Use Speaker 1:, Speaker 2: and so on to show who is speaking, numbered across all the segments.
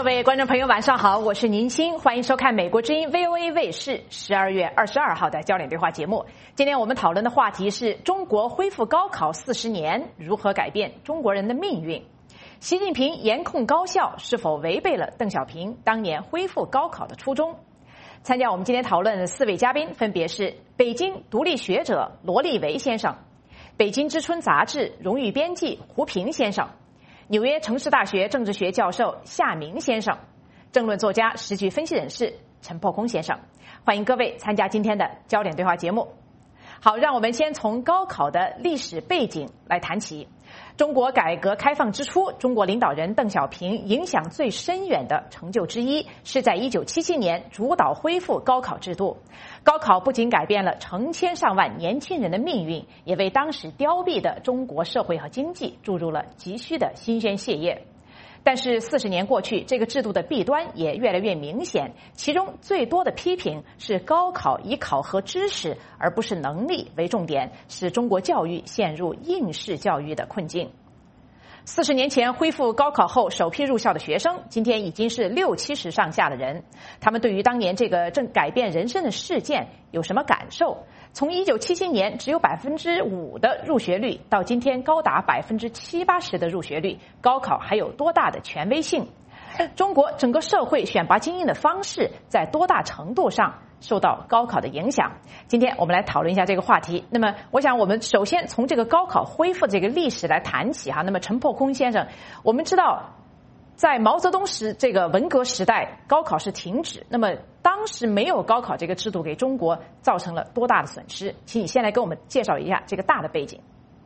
Speaker 1: 位观众朋友晚上好，我是宁青，欢迎收看美国之音 VOA 卫视12月22号的焦点对话节目。今天我们讨论的话题是中国恢复高考40年，如何改变中国人的命运？习近平严控高校是否违背了邓小平当年恢复高考的初衷？参加我们今天讨论的4位嘉宾分别是北京独立学者罗立维先生、北京之春杂志荣誉编辑胡平先生、纽约城市大学政治学教授夏明先生、政论作家、时局分析人士陈破空先生。欢迎各位参加今天的焦点对话节目。好，让我们先从高考的历史背景来谈起。中国改革开放之初，中国领导人邓小平影响最深远的成就之一，是在1977年主导恢复高考制度。高考不仅改变了成千上万年轻人的命运，也为当时凋敝的中国社会和经济注入了急需的新鲜血液。但是40年过去，这个制度的弊端也越来越明显，其中最多的批评是高考以考核知识而不是能力为重点，使中国教育陷入应试教育的困境。40年前恢复高考后首批入校的学生，今天已经是60-70上下的人。他们对于当年这个正改变人生的事件有什么感受？从1977年只有5%的入学率，到今天高达70%-80%的入学率，高考还有多大的权威性？中国整个社会选拔精英的方式在多大程度上受到高考的影响？今天我们来讨论一下这个话题。那么我想我们首先从这个高考恢复这个历史来谈起哈。那么陈破空先生，我们知道在毛泽东这个文革时代，高考是停止，那么当时没有高考这个制度给中国造成了多大的损失？请你先来给我们介绍一下这个大的背景。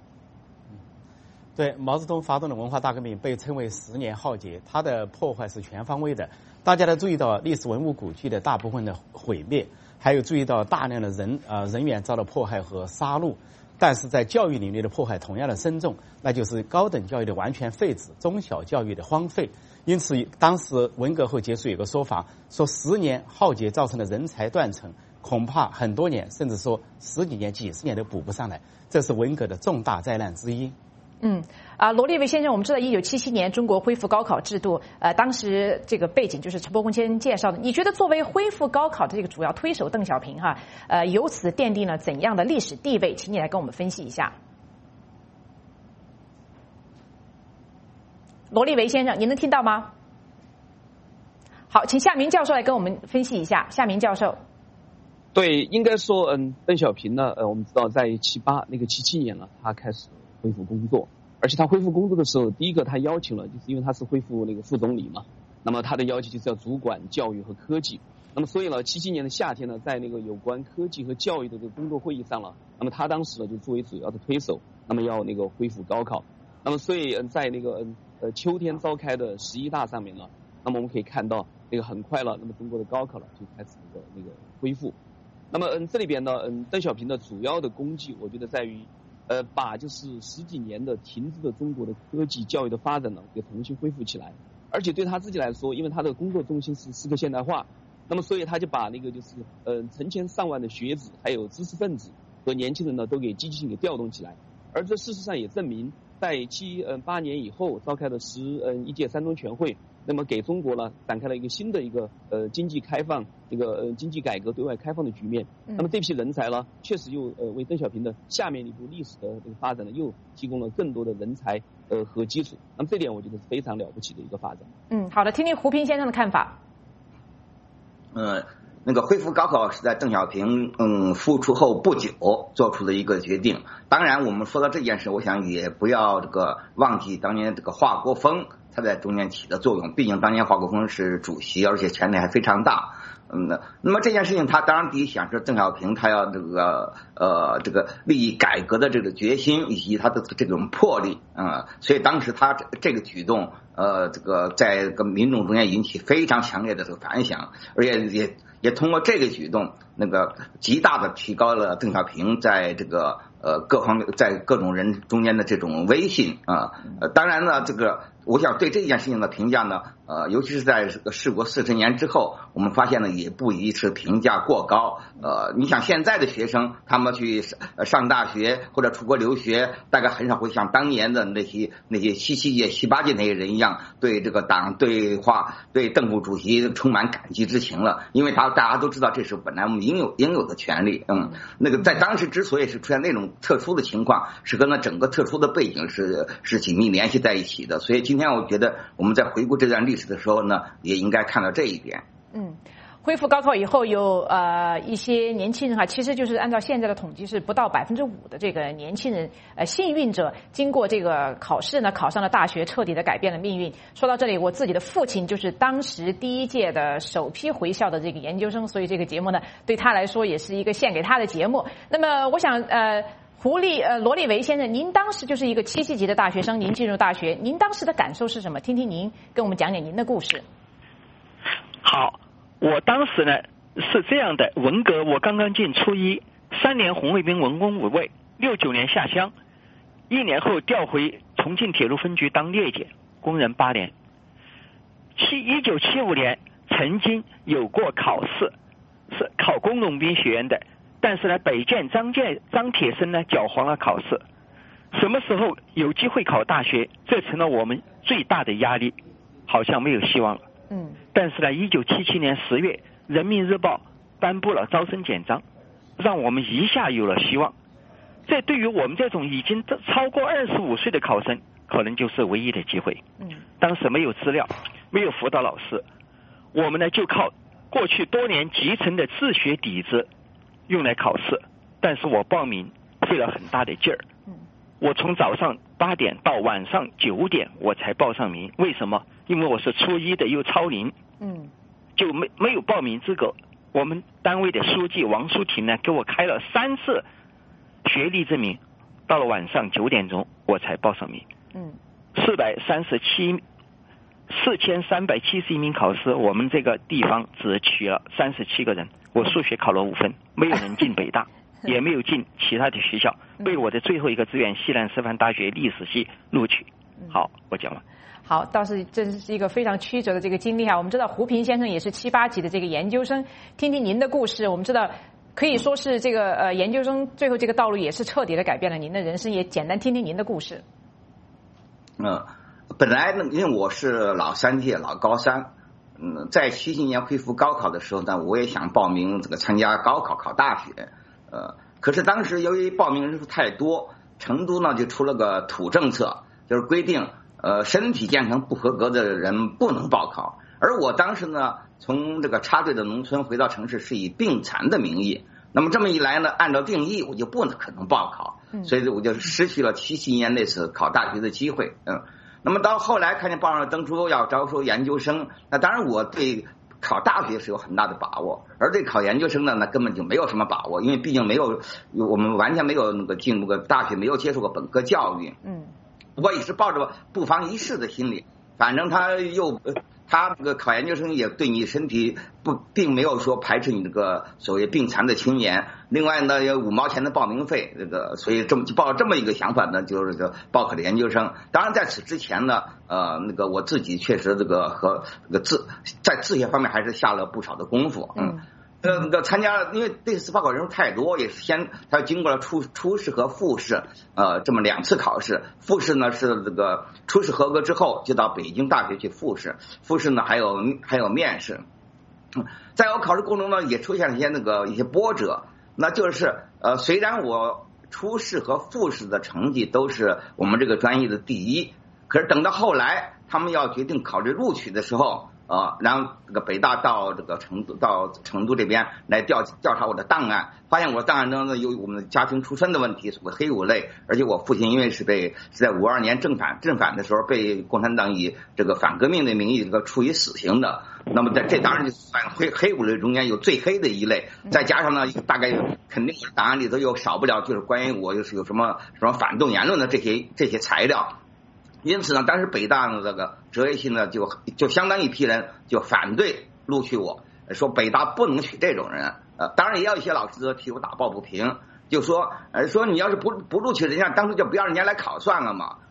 Speaker 2: 对，毛泽东发动的文化大革命被称为10年浩劫，它的破坏是全方位的。大家都注意到历史文物古迹的大部分的毁灭，还有注意到大量的人员遭到迫害和杀戮。但是在教育领域的迫害同样的深重，那就是高等教育的完全废止，中小教育的荒废。因此当时文革后结束有个说法，说10年浩劫造成的人才断层，恐怕很多年甚至说10几年几十年都补不上来，这是文革的重大灾难之一。
Speaker 1: 罗立维先生，我们知道1977年中国恢复高考制度，当时这个背景就是陈破空先生介绍的。你觉得作为恢复高考的这个主要推手邓小平由此奠定了怎样的历史地位？请你来跟我们分析一下。罗立维先生，您能听到吗？好，请夏明教授来跟我们分析一下。夏明教授。
Speaker 3: 对，应该说，邓小平呢，我们知道在77年了，他开始恢复工作，而且他恢复工作的时候，第一个他要求了，就是因为他是恢复那个副总理嘛，那么他的要求就是要主管教育和科技。那么所以呢，77年的夏天呢，在那个有关科技和教育的这个工作会议上了，那么他当时呢就作为主要的推手，那么要那个恢复高考。那么所以在那个秋天召开的11大上面呢，那么我们可以看到那个很快了，那么中国的高考了就开始那个恢复。那么这里边呢，邓小平的主要的功绩，我觉得在于把就是10几年的停滞的中国的科技教育的发展呢，给重新恢复起来。而且对他自己来说，因为他的工作重心是4个现代化，那么所以他就把那个就是成千上万的学子还有知识分子和年轻人呢，都给积极性给调动起来。而这事实上也证明，在8年以后召开的11届3中全会，那么给中国呢展开了一个新的一个经济开放、这个经济改革、对外开放的局面。那么这批人才呢，确实又为邓小平的下面一步历史的这个发展呢，又提供了更多的人才和基础。那么这点我觉得是非常了不起的一个发展。
Speaker 1: 好的，听听胡平先生的看法。
Speaker 4: 那个恢复高考是在邓小平复出后不久做出的一个决定。当然我们说到这件事，我想也不要这个忘记当年这个华国锋他在中间起的作用，毕竟当年华国锋是主席，而且权力还非常大。那么这件事情他当然第一想是邓小平他要这个利益改革的这个决心以及他的这种魄力所以当时他这个举动这个在这个民众中间引起非常强烈的这个反响，而且也通过这个举动那个极大的提高了邓小平在这个各方面在各种人中间的这种威信当然呢这个我想对这件事情的评价呢，尤其是在这个事过40年之后，我们发现呢也不宜是评价过高。你想现在的学生，他们去上大学或者出国留学，大概很少会像当年的那些17届、18届那些人一样，对这个党、对邓副主席充满感激之情了，因为大家都知道这是本来我们应有的权利。那个在当时之所以是出现那种特殊的情况，是跟那整个特殊的背景是紧密联系在一起的。所以今天我觉得我们在回顾这段历史的时候呢，也应该看到这一点。
Speaker 1: 恢复高考以后有一些年轻人哈，其实就是按照现在的统计是不到5%的这个年轻人幸运者经过这个考试呢，考上了大学，彻底的改变了命运。说到这里，我自己的父亲就是当时第一届的首批回校的这个研究生，所以这个节目呢对他来说也是一个献给他的节目。那么我想罗立维先生，您当时就是一个7系级的大学生，您进入大学，您当时的感受是什么？听听您跟我们讲讲您的故事。
Speaker 5: 好，我当时呢是这样的，文革我刚刚进初一，3年红卫兵文工五卫，69年下乡，1年后调回重庆铁路分局当列检，工人8年。1975年曾经有过考试，是考工农兵学院的，但是呢北建张铁生呢搅黄了考试。什么时候有机会考大学，这成了我们最大的压力，好像没有希望了。但是呢1977年10月人民日报颁布了招生简章，让我们一下有了希望。这对于我们这种已经超过25岁的考生，可能就是唯一的机会。当时没有资料，没有辅导老师，我们呢就靠过去多年集成的自学底子用来考试。但是我报名费了很大的劲儿，我从早上8点到晚上9点我才报上名。为什么？因为我是初一的又超龄，就没有报名资格。我们单位的书记王淑婷呢给我开了3次学历证明，到了晚上9点钟我才报上名。4371名考试，我们这个地方只取了37个人，我数学考了5分，没有人进北大也没有进其他的学校，被我的最后一个志愿西南师范大学历史系录取。好，我讲完。
Speaker 1: 好，倒是这是一个非常曲折的这个经历哈。我们知道胡平先生也是7、8级的这个研究生，听听您的故事。我们知道可以说是这个研究生最后这个道路也是彻底的改变了您的人生，也简单听听您的故事。
Speaker 4: 本来呢，因为我是老3届老高3，在77年恢复高考的时候呢，我也想报名这个参加高考考大学，可是当时由于报名人数太多，成都呢就出了个土政策，就是规定身体健康不合格的人不能报考。而我当时呢从这个插队的农村回到城市是以病残的名义，那么这么一来呢，按照定义我就不可能报考，所以我就失去了77年那次考大学的机会。那么到后来看见报上登出要招收研究生，那当然我对考大学是有很大的把握，而对考研究生呢，那根本就没有什么把握，因为毕竟我们完全没有那个进入过大学，没有接受过本科教育。我也是抱着不妨一试的心理，反正他这个考研究生也对你身体并没有说排斥你这个所谓病残的轻言。另外呢，有5毛钱的报名费，所以就抱着这么一个想法呢，就是报考的研究生。当然在此之前呢，我自己确实在自学方面还是下了不少的功夫。参加，因为这次报考人数太多，也是他经过了初试和复试，这么2次考试。复试呢是这个初试合格之后，就到北京大学去复试。复试呢还有面试。在我考试过程中呢，也出现了一些波折。那就是虽然我初试和复试的成绩都是我们这个专业的第1，可是等到后来他们要决定考虑录取的时候。然后这个北大到成都这边来调查我的档案，发现我的档案中呢有我们家庭出身的问题，属于黑五类，而且我父亲因为是在52年正反的时候被共产党以这个反革命的名义处以死刑的，那么这当然就算黑五类中间有最黑的一类，再加上呢大概肯定档案里头又少不了就是关于我就是有什么反动言论的这些材料。因此呢，当时北大呢这个哲学系呢就相当一批人就反对录取我，说北大不能取这种人。当然也有一些老师替我打抱不平，就说你要是不录取人家，当初就不要人家来考算了嘛。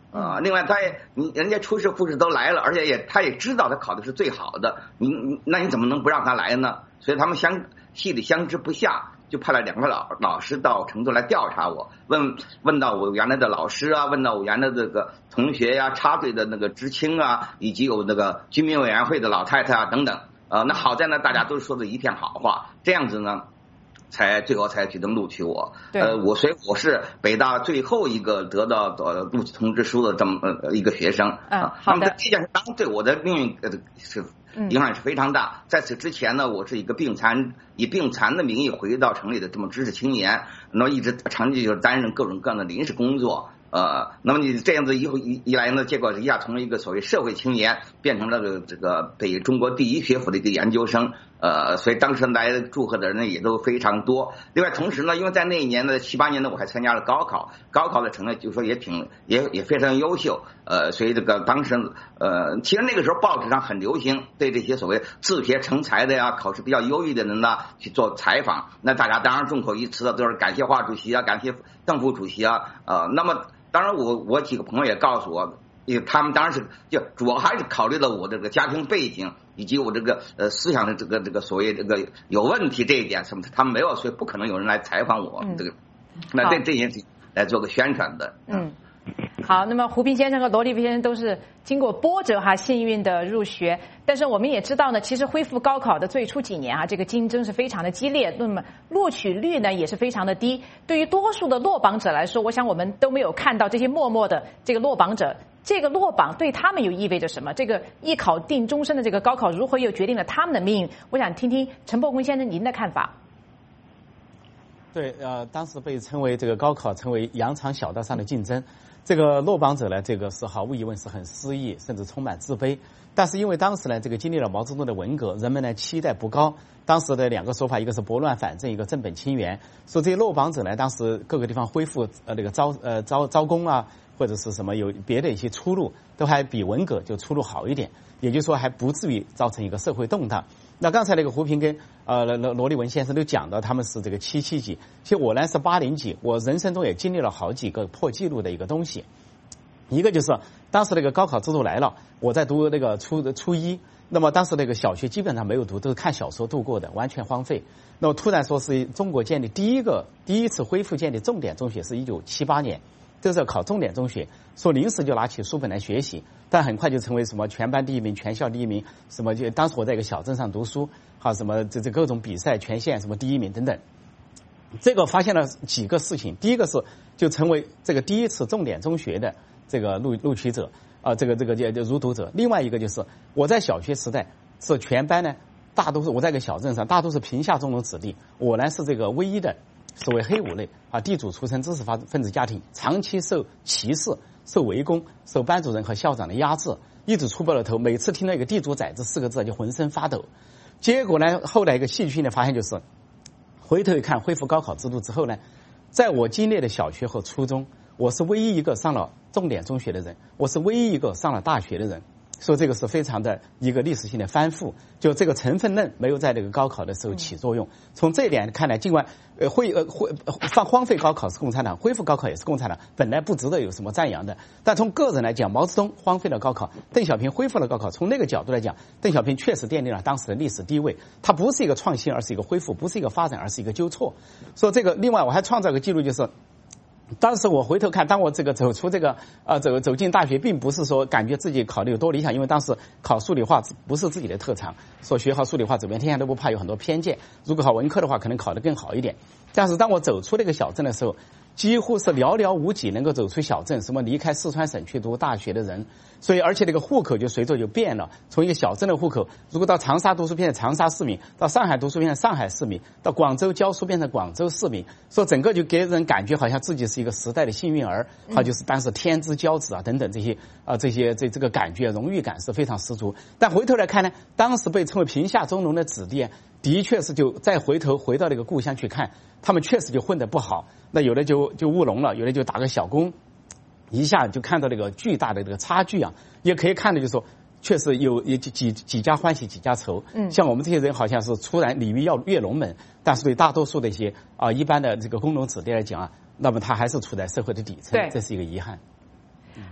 Speaker 4: 另外人家出师复试都来了，而且他也知道他考的是最好的，那你怎么能不让他来呢？所以他们系里相知不下，就派了2个老师到成都来调查我，问到我原来的老师啊，问到我原来的这个同学呀、插队的那个知青啊，以及有那个居民委员会的老太太啊等等。那好在呢，大家都说的一片好话，这样子呢，最后才决定录取我。所以我是北大最后一个得到录取通知书的这么一个学生。
Speaker 1: 好的。
Speaker 4: 这件事当然对我的命运是影响是非常大。在此之前呢，我是一个以病残的名义回到城里的这么知识青年，那么一直长期就是担任各种各样的临时工作。那么你这样子一来呢，结果一下从一个所谓社会青年变成了这个北中国第一学府的一个研究生。所以当时来祝贺的人呢也都非常多。另外同时呢，因为在那一年的78年呢，我还参加了高考的成绩就说也非常优秀。所以这个当时其实那个时候报纸上很流行对这些所谓自学成才的呀、考试比较优异的人呢去做采访。那大家当然众口一词的都是感谢华主席啊，感谢邓副主席啊。那么当然我几个朋友也告诉我，他们当然是就主要还是考虑了我这个家庭背景以及我这个思想的这个所谓这个有问题这一点，什么他们没有，所以不可能有人来采访我。那这件事情来做个宣传的。
Speaker 1: 好，那么胡平先生和罗立威先生都是经过波折幸运的入学，但是我们也知道呢，其实恢复高考的最初几年这个竞争是非常的激烈，那么录取率呢也是非常的低。对于多数的落榜者来说，我想我们都没有看到这些默默的这个落榜者，这个落榜对他们又意味着什么？这个一考定终身的这个高考如何又决定了他们的命运？我想听听陈伯坤先生您的看法。
Speaker 2: 对，当时被称为这个高考成为羊肠小道上的竞争。这个落榜者呢，这个是毫无疑问是很失意，甚至充满自卑。但是因为当时呢，这个经历了毛泽东的文革，人们呢期待不高。当时的2个说法，一个是拨乱反正，一个正本清源。说这些落榜者呢，当时各个地方恢复那个招工啊，或者是什么有别的一些出路，都还比文革就出路好一点。也就是说，还不至于造成一个社会动荡。那刚才那个胡平跟罗立文先生都讲到他们是这个77级，其实我呢是80级，我人生中也经历了好几个破纪录的一个东西。一个就是当时那个高考制度来了，我在读那个初一，那么当时那个小学基本上没有读，都是看小说度过的，完全荒废。那么突然说是中国建立第一次恢复建立重点中学是1978年，这是要考重点中学，说临时就拿起书本来学习，但很快就成为什么全班第1名、全校第1名，什么就当时我在一个小镇上读书，还有什么这各种比赛全县什么第1名等等。这个发现了几个事情，第一个是就成为这个第一次重点中学的这个录取者这个入读者。另外一个就是我在小学时代是全班呢大多数我在一个小镇上大多是贫下中农子弟，我呢是这个唯一的所谓黑五类地主出身知识分子家庭，长期受歧视、受围攻、受班主任和校长的压制，一直出不了头。每次听到一个地主崽子4个字就浑身发抖。结果呢，后来一个戏剧性的发现就是，回头一看恢复高考制度之后呢，在我经历的小学和初中，我是唯一一个上了重点中学的人，我是唯一一个上了大学的人。说这个是非常的一个历史性的翻覆，就这个成分论没有在这个高考的时候起作用。从这一点看来，尽管荒废高考是共产党，恢复高考也是共产党，本来不值得有什么赞扬的。但从个人来讲，毛泽东荒废了高考，邓小平恢复了高考，从那个角度来讲，邓小平确实奠定了当时的历史地位。它不是一个创新，而是一个恢复；不是一个发展，而是一个纠错。说这个，另外我还创造个记录，就是当时我回头看，当我这个走出这个走进大学，并不是说感觉自己考得有多理想，因为当时考数理化不是自己的特长，说学好数理化走遍天下都不怕，有很多偏见。如果考文科的话，可能考得更好一点。但是当我走出那个小镇的时候，几乎是寥寥无几能够走出小镇，什么离开四川省去读大学的人。所以而且那个户口就随着就变了，从一个小镇的户口，如果到长沙读书变成长沙市民，到上海读书变成上海市民，到广州教书变成广州市民，说整个就给人感觉好像自己是一个时代的幸运儿，好就是当时天之骄子等等这些这个感觉荣誉感是非常十足。但回头来看呢，当时被称为贫下中农的子弟，的确是就再回到那个故乡去看，他们确实就混得不好，那有的就务农了，有的就打个小工，一下就看到那个巨大的这个差距啊，也可以看的就是说，确实有几家欢喜几家愁。像我们这些人好像是突然鲤鱼要跃龙门，但是对大多数的一些一般的这个工农子弟来讲那么他还是处在社会的底层，这是一个遗憾。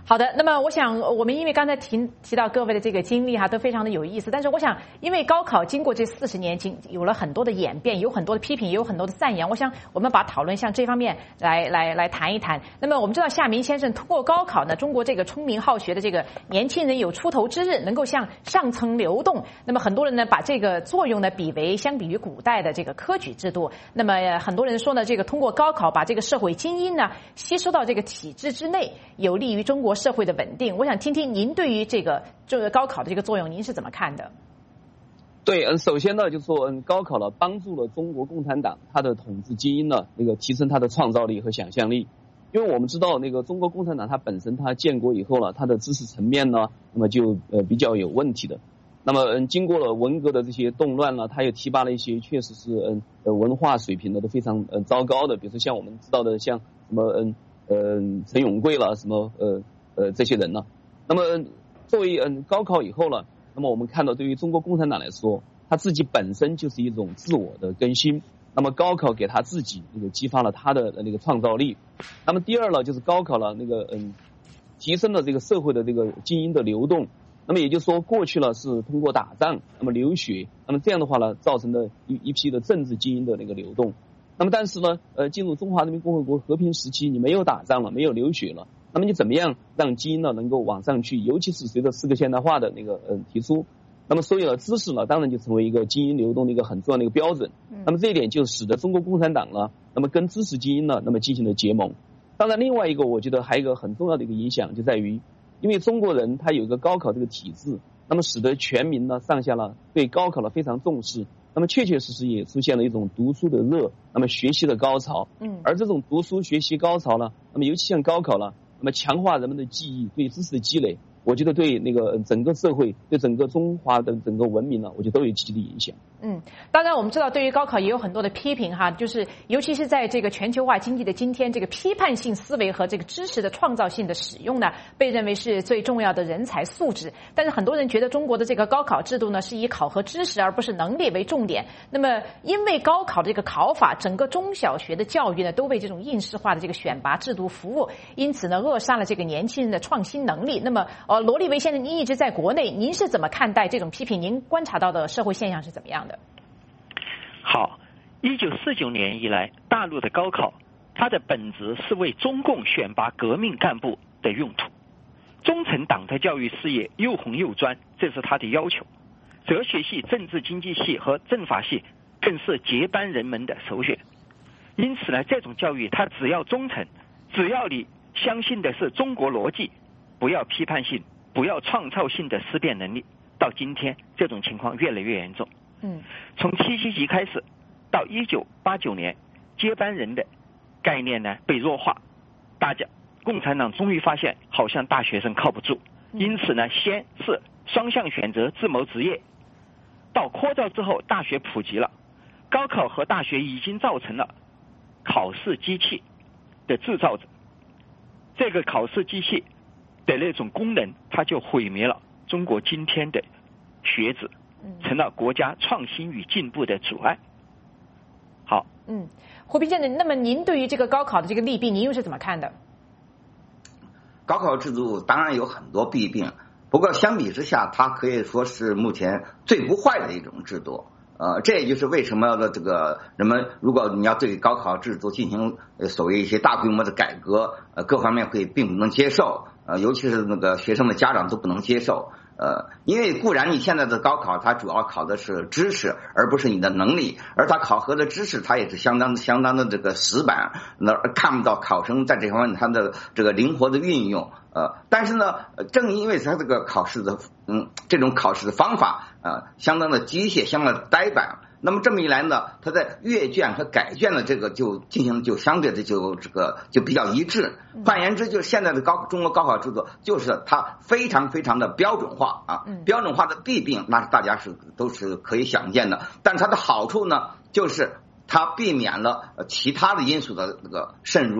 Speaker 1: 好的，那么我想我们因为刚才提到各位的这个经历哈，都非常的有意思。但是我想，因为高考经过这40年，有了很多的演变，有很多的批评，也有很多的赞扬。我想我们把讨论向这方面来谈一谈。那么我们知道夏明先生通过高考呢，中国这个聪明好学的这个年轻人有出头之日，能够向上层流动。那么很多人呢把这个作用呢相比于古代的这个科举制度。那么很多人说呢，这个通过高考把这个社会精英呢吸收到这个体制之内，有利于中国社会的稳定。我想听听您对于这个高考的这个作用，您是怎么看的？
Speaker 3: 对，首先呢，就是说，高考呢帮助了中国共产党它的统治精英呢，提升它的创造力和想象力。因为我们知道，中国共产党它本身它建国以后呢，它的知识层面呢，那么就比较有问题的。那么经过了文革的这些动乱呢，它也提拔了一些确实是文化水平呢都非常糟糕的，比如说像我们知道的像什么陈永贵了，什么这些人呢。那么作为高考以后呢，那么我们看到对于中国共产党来说，他自己本身就是一种自我的更新。那么高考给他自己激发了他的创造力。那么第二呢，就是高考了提升了这个社会的这个精英的流动。那么也就是说，过去了是通过打仗，那么流血，那么这样的话呢，造成了一批的政治精英的流动。那么但是呢，进入中华人民共和国和平时期，你没有打仗了，没有流血了，那么你怎么样让精英呢能够往上去？尤其是随着4个现代化的提出，那么所以呢，知识呢当然就成为一个精英流动的一个很重要的一个标准。那么这一点就使得中国共产党呢，那么跟知识精英呢，那么进行了结盟。当然，另外一个我觉得还有一个很重要的一个影响，就在于，因为中国人他有一个高考这个体制，那么使得全民呢上下了对高考呢非常重视。那么确确实实也出现了一种读书的热，那么学习的高潮。而这种读书学习高潮呢，那么尤其像高考呢，那么强化人们的记忆，对知识的积累，我觉得对整个社会，对整个中华的整个文明呢，我觉得都有积极的影响。
Speaker 1: 当然我们知道对于高考也有很多的批评哈，就是尤其是在这个全球化经济的今天，这个批判性思维和这个知识的创造性的使用呢，被认为是最重要的人才素质。但是很多人觉得中国的这个高考制度呢，是以考核知识而不是能力为重点。那么因为高考的这个考法，整个中小学的教育呢，都为这种应试化的这个选拔制度服务，因此呢，扼杀了这个年轻人的创新能力。那么罗立维先生，您一直在国内，您是怎么看待这种批评？您观察到的社会现象是怎么样的？
Speaker 5: 好，1949年以来，大陆的高考，它的本质是为中共选拔革命干部的用途。中层党的教育事业又红又专，这是他的要求。哲学系、政治经济系和政法系更是接班人们的首选。因此呢，这种教育它只要忠诚，只要你相信的是中国逻辑，不要批判性，不要创造性的思辨能力。到今天，这种情况越来越严重。从7七级开始，到1989年，接班人的概念呢被弱化，共产党终于发现，好像大学生靠不住，因此呢，先是双向选择、自谋职业，到扩招之后，大学普及了，高考和大学已经造成了考试机器的制造者，这个考试机器的那种功能，它就毁灭了中国今天的学子，成了国家创新与进步的阻碍。好，
Speaker 1: 胡斌先生，那么您对于这个高考的这个利弊，您又是怎么看的？
Speaker 4: 高考制度当然有很多弊病，不过相比之下，它可以说是目前最不坏的一种制度。这也就是为什么这个人们，如果你要对高考制度进行所谓一些大规模的改革，各方面会并不能接受，尤其是学生的家长都不能接受。因为固然你现在的高考它主要考的是知识，而不是你的能力，而它考核的知识它也是相当的这个死板，看不到考生在这方面他的这个灵活的运用。但是呢，正因为它这个考试的这种考试的方法相当的机械，相当的呆板，那么这么一来呢，它在阅卷和改卷的这个就进行就相对的就比较一致。换言之，就是现在的中国高考制度就是它非常非常的标准化标准化的弊病那大家都是可以想见的，但它的好处呢，就是它避免了其他的因素的这个渗入。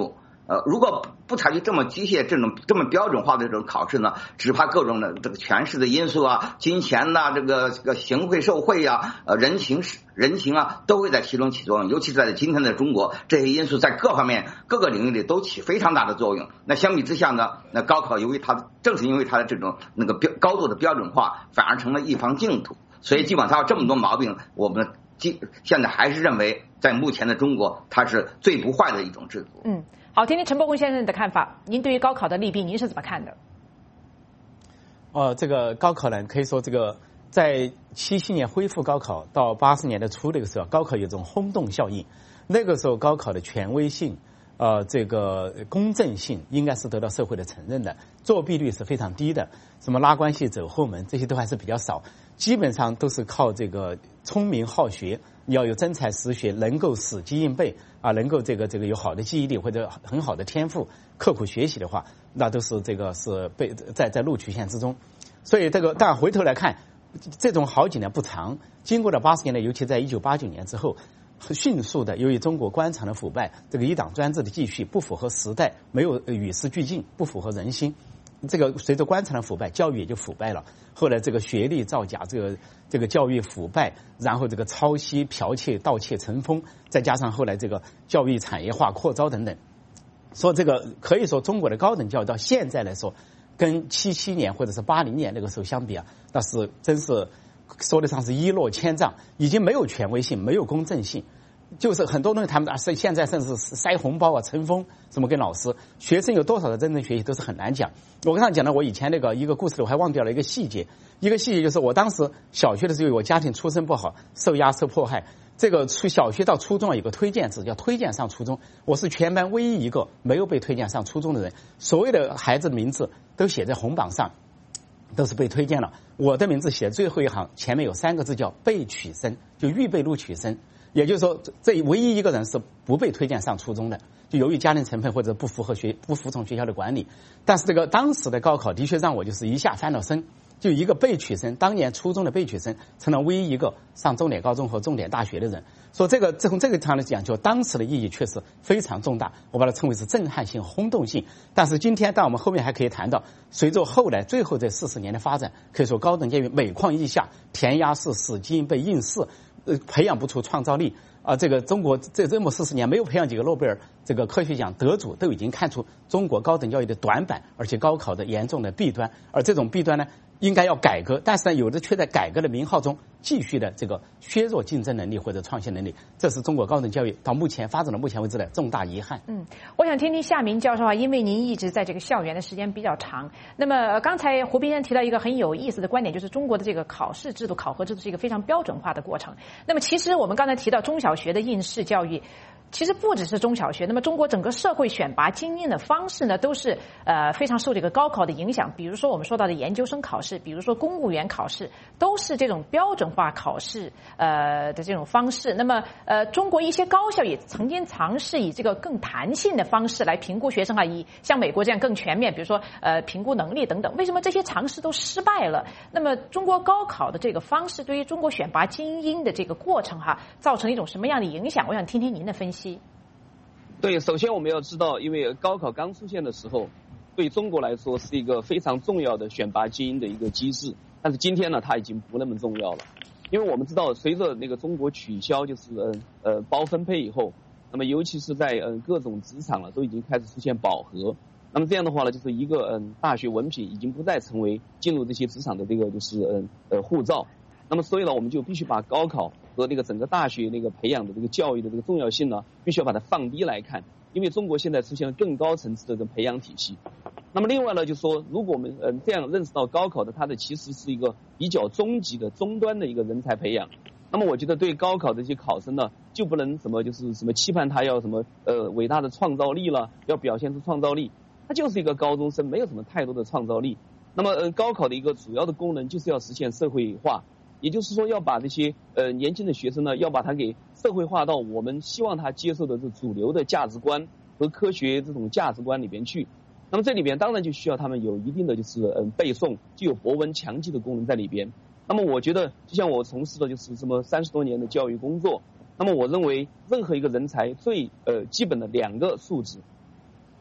Speaker 4: 如果不采取这么机械、这么标准化的这种考试呢，只怕各种的这个权势的因素啊、金钱呐、这个行贿受贿啊、人情啊，都会在其中起作用。尤其是在今天的中国，这些因素在各方面、各个领域里都起非常大的作用。那相比之下呢，那高考正是因为它的这种高度的标准化，反而成了一方净土。所以尽管它有这么多毛病，我们现在还是认为，在目前的中国，它是最不坏的一种制度。
Speaker 1: 好，听听陈伯宏先生的看法。您对于高考的利弊，您是怎么看的？
Speaker 2: 这个高考呢，可以说这个在77年恢复高考到80年的初那个时候，高考有一种轰动效应。那个时候高考的权威性，这个公正性应该是得到社会的承认的，作弊率是非常低的，什么拉关系走后门这些都还是比较少，基本上都是靠这个聪明好学，你要有真才实学，能够死记硬背啊，能够这个有好的记忆力或者很好的天赋，刻苦学习的话，那都是是被在录取线之中。所以但回头来看，这种好景呢不长，经过了80年代，尤其在1989年之后，迅速的由于中国官场的腐败，这个一党专制的继续，不符合时代，没有与时俱进，不符合人心。这个随着官场的腐败，教育也就腐败了。后来这个学历造假，这个教育腐败，然后这个抄袭、剽窃、盗窃成风，再加上后来这个教育产业化扩招等等，说这个可以说中国的高等教育到现在来说，跟77年或者是80年那个时候相比啊，那是真是说得上是一落千丈，已经没有权威性，没有公正性。就是很多东西他们现在甚至是塞红包啊、成风什么跟老师，学生有多少的真正学习都是很难讲。我刚才讲了我以前一个故事，我还忘掉了一个细节就是我当时小学的时候，我家庭出身不好，受压受迫害，这个小学到初中有个推荐制，叫推荐上初中，我是全班唯一一个没有被推荐上初中的人，所有的孩子的名字都写在红榜上，都是被推荐了，我的名字写最后一行，前面有3个字叫备取生，就预备录取生。也就是说，这唯一一个人是不被推荐上初中的，就由于家庭成分或者不服从学校的管理。但是当时的高考的确让我就是一下翻了身，就一个备取生，当年初中的备取生成了唯一一个上重点高中和重点大学的人。说从这个上来讲，就当时的意义确实非常重大，我把它称为是震撼性、轰动性。但是今天，我们后面还可以谈到，随着后来最后这40年的发展，可以说高等教育每况愈下，填鸭式、死记硬背、应试。培养不出创造力啊！这个中国这么40年没有培养几个诺贝尔这个科学奖得主，都已经看出中国高等教育的短板，而且高考的严重的弊端。而这种弊端呢，应该要改革，但是呢，有的却在改革的名号中继续的这个削弱竞争能力或者创新能力，这是中国高等教育到目前发展到目前为止的重大遗憾。
Speaker 1: 我想听听夏明教授啊，因为您一直在这个校园的时间比较长，那么刚才胡斌先生提到一个很有意思的观点，就是中国的这个考试制度、考核制度是一个非常标准化的过程。那么其实我们刚才提到中小学的应试教育，其实不只是中小学，那么中国整个社会选拔精英的方式呢，都是非常受这个高考的影响。比如说我们说到的研究生考试，比如说公务员考试，都是这种标准化考试的这种方式。那么中国一些高校也曾经尝试以这个更弹性的方式来评估学生啊，以像美国这样更全面，比如说评估能力等等。为什么这些尝试都失败了？那么中国高考的这个方式对于中国选拔精英的这个过程造成一种什么样的影响？我想听听您的分析。
Speaker 3: 对，首先我们要知道，因为高考刚出现的时候，对中国来说是一个非常重要的选拔精英的一个机制。但是今天呢，它已经不那么重要了，因为我们知道，随着那个中国取消包分配以后，那么尤其是在各种职场了，都已经开始出现饱和。那么这样的话呢，就是一个大学文凭已经不再成为进入这些职场的这个护照。那么所以呢，我们就必须把高考和那个整个大学那个培养的这个教育的这个重要性呢，必须要把它放低来看，因为中国现在出现了更高层次的这个培养体系。那么另外呢，就是说，如果我们这样认识到高考的它的其实是一个比较终极的终端的一个人才培养，那么我觉得对高考的这些考生呢，就不能什么期盼他要什么伟大的创造力了，要表现出创造力，他就是一个高中生，没有什么太多的创造力。那么高考的一个主要的功能就是要实现社会化。也就是说，要把这些年轻的学生呢，要把他给社会化到我们希望他接受的这主流的价值观和科学这种价值观里边去。那么这里边当然就需要他们有一定的背诵，具有博闻强记的功能在里边。那么我觉得，就像我从事的30多年的教育工作，那么我认为任何一个人才最基本的2个素质，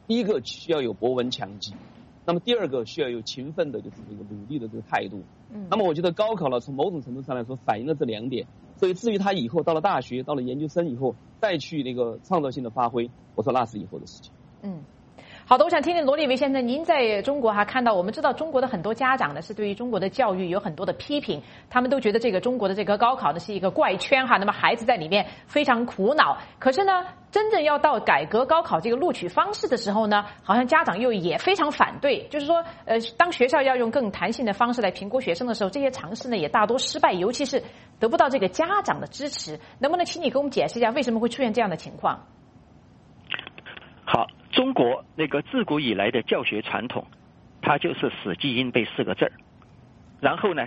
Speaker 3: 第一个需要有博闻强记，那么第二个需要有勤奋的，就是这个努力的这个态度。那么我觉得高考呢，从某种程度上来说反映了这2点。所以至于他以后到了大学，到了研究生以后再去那个创造性的发挥，我说那是以后的事情。
Speaker 1: 好的，我想听听罗立维先生，您在中国看到，我们知道中国的很多家长呢是对于中国的教育有很多的批评，他们都觉得这个中国的这个高考呢是一个怪圈那么孩子在里面非常苦恼。可是呢，真正要到改革高考这个录取方式的时候呢，好像家长又也非常反对，就是说当学校要用更弹性的方式来评估学生的时候，这些尝试呢也大多失败，尤其是得不到这个家长的支持。能不能请你给我们解释一下为什么会出现这样的情况？
Speaker 5: 好，中国那个自古以来的教学传统，它就是死记硬背4个字儿。然后呢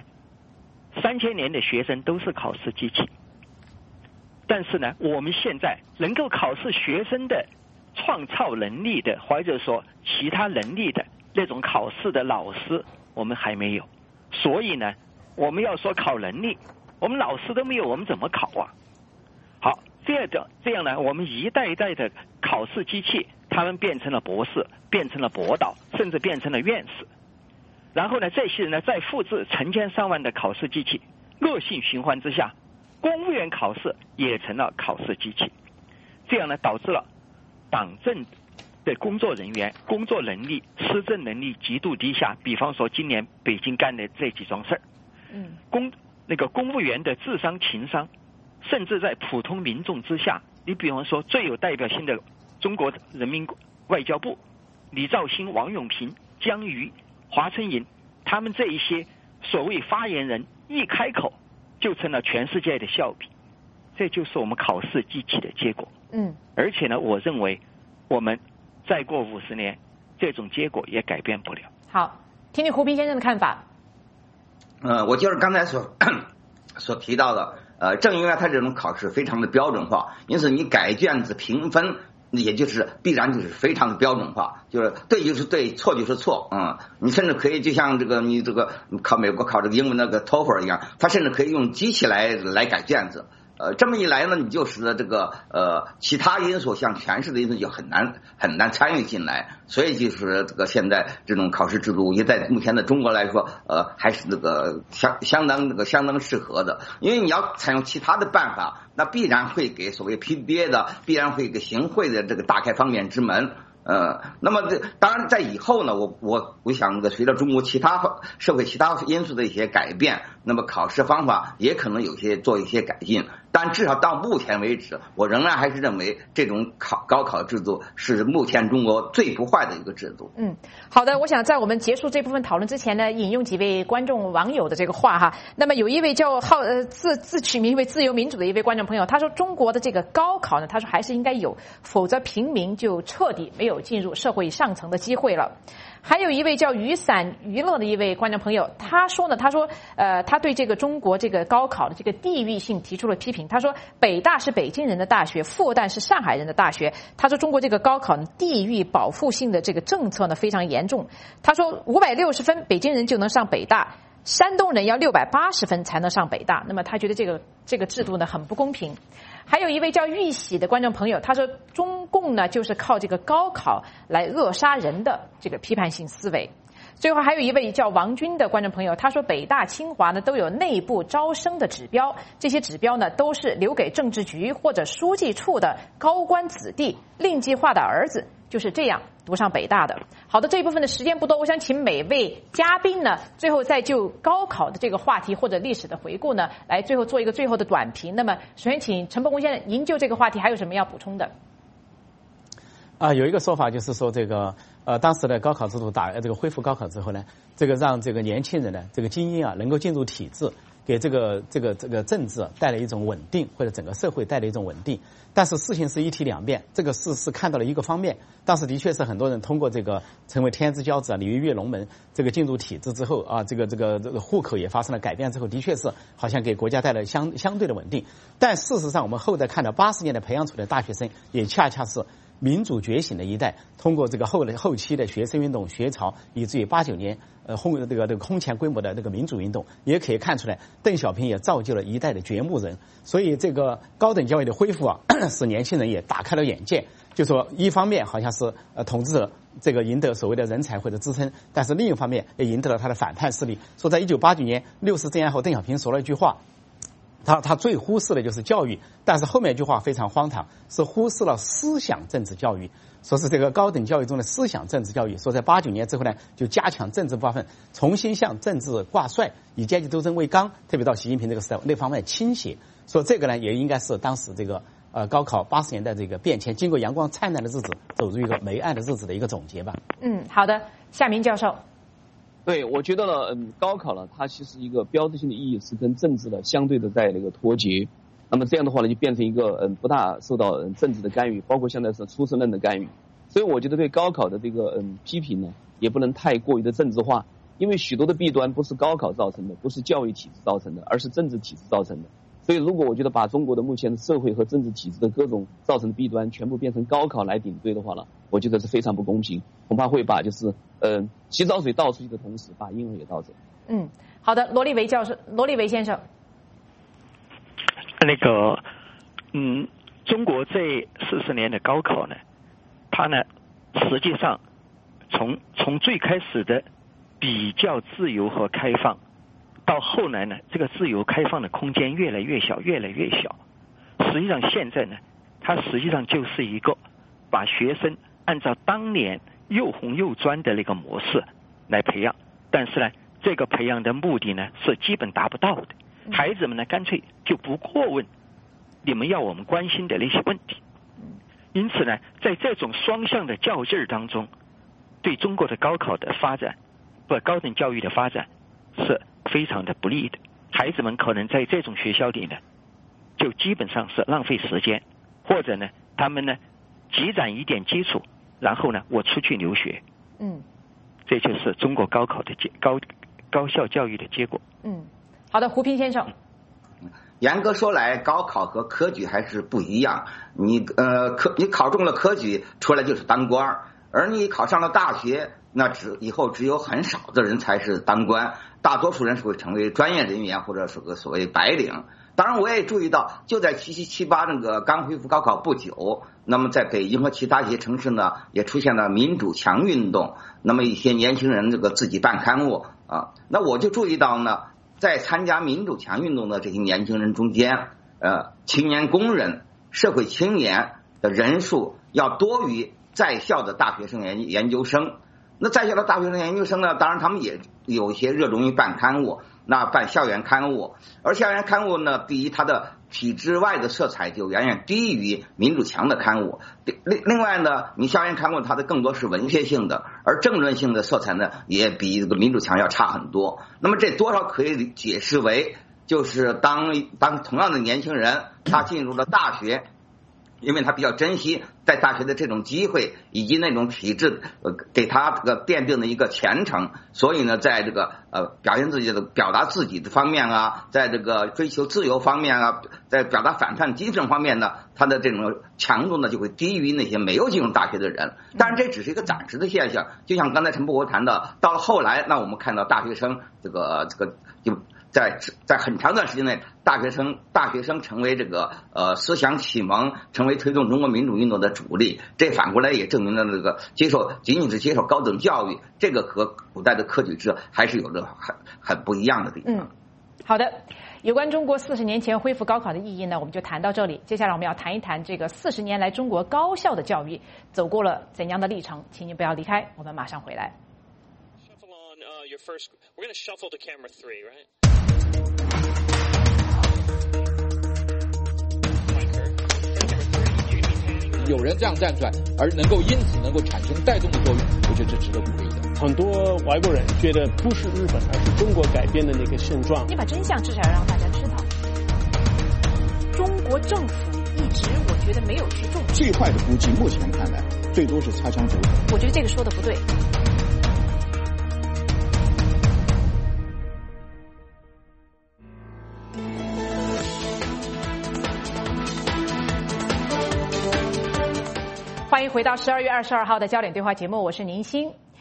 Speaker 5: ，3000年的学生都是考试机器。但是呢，我们现在能够考试学生的创造能力的，或者说其他能力的那种考试的老师，我们还没有。所以呢，我们要说考能力，我们老师都没有，我们怎么考啊？好，这样呢，我们一代一代的考试机器，他们变成了博士，变成了博导，甚至变成了院士。然后呢，这些人呢再复制成千上万的考试机器，恶性循环之下，公务员考试也成了考试机器。这样呢，导致了党政的工作人员工作能力、施政能力极度低下。比方说今年北京干的这几桩事儿，公务员的智商、情商，甚至在普通民众之下，你比方说最有代表性的中国人民外交部，李肇星、王永平、江瑜、华春莹，他们这一些所谓发言人一开口就成了全世界的笑柄。这就是我们考试机器的结果。而且呢，我认为我们再过50年，这种结果也改变不了。
Speaker 1: 好，听听胡平先生的看法。
Speaker 4: 我就是刚才所提到的，正因为它这种考试非常的标准化，因此你改卷子评分，也就是必然就是非常的标准化，就是对就是对，错就是错。你甚至可以就像你考美国考这个英文那个 TOEFL 一样，它甚至可以用机器来改卷子。这么一来呢，你就使得这个其他因素像权势的因素就很难参与进来，所以就是这个现在这种考试制度也在目前的中国来说，还是相当适合的。因为你要采用其他的办法，那必然会给所谓 PBA 的，必然会给行贿的这个打开方便之门。那么当然在以后呢，我想随着中国社会其他因素的一些改变，那么考试方法也可能做一些改进。但至少到目前为止，我仍然还是认为这种高考制度是目前中国最不坏的一个制度。
Speaker 1: 好的，我想在我们结束这部分讨论之前呢，引用几位观众网友的这个话那么有一位叫自取名为自由民主的一位观众朋友，他说中国的这个高考呢，他说还是应该有，否则平民就彻底没有进入社会上层的机会了。还有一位叫雨伞娱乐的一位观众朋友，他说他对这个中国这个高考的这个地域性提出了批评。他说北大是北京人的大学，复旦是上海人的大学。他说中国这个高考地域保护性的这个政策呢非常严重。他说560分北京人就能上北大，山东人要680分才能上北大。那么他觉得这个制度呢很不公平。还有一位叫玉喜的观众朋友，他说中共呢就是靠这个高考来扼杀人的这个批判性思维。最后还有一位叫王军的观众朋友，他说北大清华呢都有内部招生的指标，这些指标呢都是留给政治局或者书记处的高官子弟另计划的儿子就是这样读上北大的。好的，这一部分的时间不多，我想请每位嘉宾呢最后再就高考的这个话题或者历史的回顾呢来最后做一个最后的短评。那么首先请陈伯公先生，您就这个话题还有什么要补充的？
Speaker 2: 有一个说法就是说当时的高考制度恢复高考之后呢，让这个年轻人呢精英能够进入体制，给这个政治带来一种稳定，或者整个社会带来一种稳定。但是事情是一体两面，这个是看到了一个方面，当时的确是很多人通过成为天之骄子鲤鱼跃龙门，进入体制之后这个户口也发生了改变之后，的确是好像给国家带来相对的稳定。但事实上我们后来看到80年代培养出来的大学生，也恰恰是民主觉醒的一代，通过后期的学生运动学潮，以至于89年这个空前规模的这个民主运动，也可以看出来，邓小平也造就了一代的掘墓人。所以这个高等教育的恢复啊，使年轻人也打开了眼界。就说一方面好像是统治者这个赢得所谓的人才或者支撑，但是另一方面也赢得了他的反叛势力。说在1989年60周年后，邓小平说了一句话。他最忽视的就是教育，但是后面一句话非常荒唐，是忽视了思想政治教育。说是这个高等教育中的思想政治教育，说在89年之后呢，就加强政治部分，重新向政治挂帅，以阶级斗争为纲，特别到习近平这个时代那方面倾斜。说这个呢，也应该是当时这个高考80年代这个变迁，经过阳光灿烂的日子，走入一个霉暗的日子的一个总结吧。
Speaker 1: 好的，夏明教授。
Speaker 3: 对，我觉得呢，高考呢，它其实一个标志性的意义是跟政治的相对的在那个脱节。那么这样的话呢，就变成一个不大受到政治的干预，包括现在是出生论的干预。所以我觉得对高考的这个批评呢，也不能太过于的政治化，因为许多的弊端不是高考造成的，不是教育体制造成的，而是政治体制造成的。所以如果我觉得把中国的目前的社会和政治体制的各种造成的弊端全部变成高考来顶罪的话呢，我觉得是非常不公平，恐怕会把就是洗澡水倒出去的同时把婴儿也倒走。
Speaker 1: 好的，罗立维先生。
Speaker 5: 中国这40年的高考呢，它呢实际上从最开始的比较自由和开放，到后来呢，这个自由开放的空间越来越小，越来越小。实际上现在呢，它实际上就是一个把学生按照当年又红又专的那个模式来培养，但是呢，这个培养的目的呢是基本达不到的。孩子们呢干脆就不过问你们要我们关心的那些问题。因此呢，在这种双向的较劲儿当中，对中国的高考的发展，高等教育的发展是非常的不利的。孩子们可能在这种学校里呢，就基本上是浪费时间，或者呢，他们呢积攒一点基础，然后呢，我出去留学。这就是中国高考的高校教育的结果。
Speaker 1: 好的，胡平先生。
Speaker 4: 严格说来，高考和科举还是不一样。你考中了科举，出来就是当官，而你考上了大学，那以后只有很少的人才是当官，大多数人是会成为专业人员或者是个所谓白领。当然，我也注意到，就在77、78那个刚恢复高考不久，那么在北京和其他一些城市呢，也出现了民主墙运动。那么一些年轻人这个自己办刊物啊，那我就注意到呢，在参加民主墙运动的这些年轻人中间，青年工人、社会青年的人数要多于在校的大学生研究生。那在校的大学生研究生呢，当然他们也有一些热衷于办刊物，那办校园刊物，而校园刊物呢，第一，它的体制外的色彩就远远低于民主墙的刊物。另外呢，你校园刊物它的更多是文学性的，而政论性的色彩呢，也比这个民主墙要差很多。那么这多少可以解释为，就是当同样的年轻人他进入了大学，因为他比较珍惜在大学的这种机会以及那种体制给他这个奠定的一个前程，所以呢，在这个表达自己的方面啊，在这个追求自由方面啊，在表达反叛精神方面呢，他的这种强度呢就会低于那些没有进入大学的人。当然这只是一个暂时的现象，就像刚才陈伯国谈的，到了后来，那我们看到大学生这个就在很长段时间内，大学生成为这个思想启蒙，成为推动中国民主运动的主力。这反过来也证明了这个仅仅是接受高等教育，这个和古代的科举制还是有着很不一样的地方。
Speaker 1: 好的，有关中国40年前恢复高考的意义呢，我们就谈到这里。接下来我们要谈一谈这个40年来中国高校的教育走过了怎样的历程。请您不要离开，我们马上回来。
Speaker 6: We're going to shuffle to camera 3, right?
Speaker 7: 有人这样站出来，而因此能够产生带动的作用，我觉得这值得鼓励的。
Speaker 8: 很多外国人觉得不是日本，而是中国改变的那个现状。
Speaker 1: 你把真相至少要让大家知道，中国政府一直我觉得没有去重视。
Speaker 9: 最坏的估计，目前看来最多是擦枪走火。
Speaker 1: 我觉得这个说的不对。欢迎回到12月22号的焦点对话节目，我是宁欣。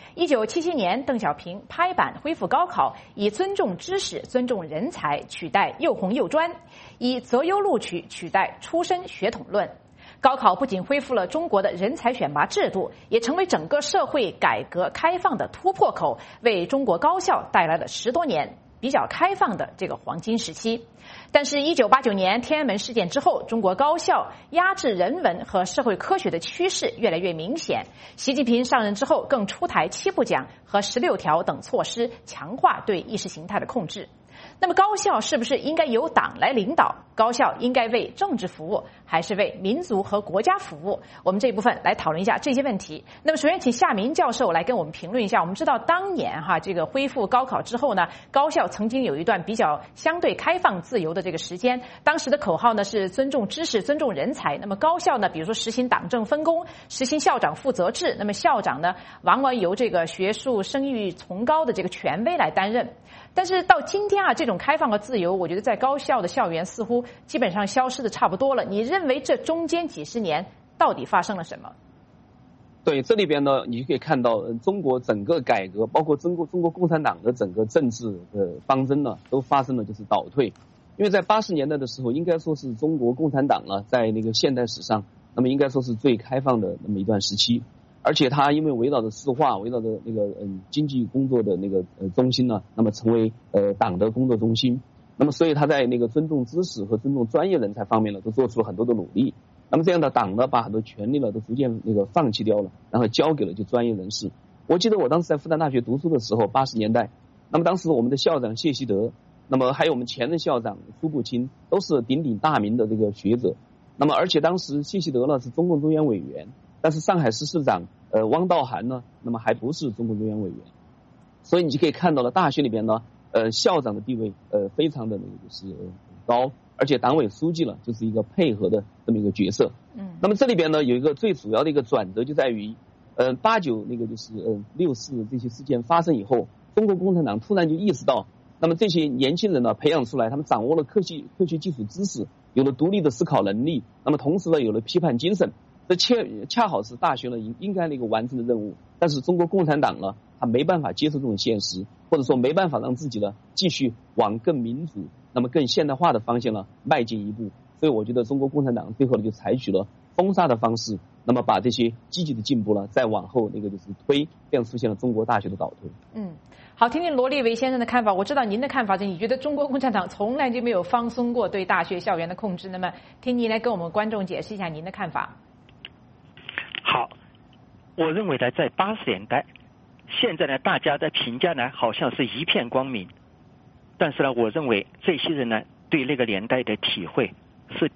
Speaker 1: 1977年，邓小平拍板恢复高考，以尊重知识、尊重人才取代又红又专，以择优录取取代出身血统论。高考不仅恢复了中国的人才选拔制度，也成为整个社会改革开放的突破口，为中国高校带来了10多年比较开放的这个黄金时期。但是1989年天安门事件之后，中国高校压制人文和社会科学的趋势越来越明显。习近平上任之后，更出台7部讲和16条等措施，强化对意识形态的控制。那么高校是不是应该由党来领导？高校应该为政治服务，还是为民族和国家服务？我们这一部分来讨论一下这些问题。那么首先请夏明教授来跟我们评论一下。我们知道当年这个恢复高考之后呢，高校曾经有一段比较相对开放自由的这个时间，当时的口号呢是尊重知识、尊重人才。那么高校呢，比如说实行党政分工，实行校长负责制，那么校长呢往往由这个学术声誉崇高的这个权威来担任。但是到今天这种开放和自由，我觉得在高校的校园似乎基本上消失的差不多了。你认为这中间几十年到底发生了什么？
Speaker 3: 对，这里边呢，你就可以看到，中国整个改革，包括中国共产党的整个政治的方针呢，都发生了就是倒退。因为在80年代的时候，应该说是中国共产党呢，在那个现代史上，那么应该说是最开放的那么一段时期。而且它因为围绕着市化，围绕着那个经济工作的那个中心呢，那么成为党的工作中心。那么所以他在那个尊重知识和尊重专业人才方面呢，都做出了很多的努力。那么这样的党呢，把很多权利呢都逐渐那个放弃掉了，然后交给了就专业人士。我记得我当时在复旦大学读书的时候，80年代，那么当时我们的校长谢希德，那么还有我们前任校长苏步青，都是鼎鼎大名的这个学者。那么而且当时谢希德呢是中共中央委员，但是上海市市长汪道涵呢，那么还不是中共中央委员。所以你就可以看到了大学里边呢，校长的地位非常的那个就是高，而且党委书记了就是一个配合的这么一个角色。那么这里边呢有一个最主要的一个转折就在于89那个就是64这些事件发生以后，中国共产党突然就意识到，那么这些年轻人呢培养出来，他们掌握了科学技术知识，有了独立的思考能力，那么同时呢有了批判精神，这恰好是大学呢应该那个完成的任务。但是中国共产党呢，他没办法接受这种现实，或者说没办法让自己呢继续往更民主、那么更现代化的方向呢迈进一步。所以我觉得中国共产党最后呢就采取了封杀的方式，那么把这些积极的进步呢再往后那个就是推，这样出现了中国大学的倒退。
Speaker 1: 好，听听罗立维先生的看法。我知道您的看法是，你觉得中国共产党从来就没有放松过对大学校园的控制。那么，听您来跟我们观众解释一下您的看法。
Speaker 5: 好，我认为呢，在80年代，现在呢，大家的评价呢，好像是一片光明，但是呢，我认为这些人呢，对那个年代的体会是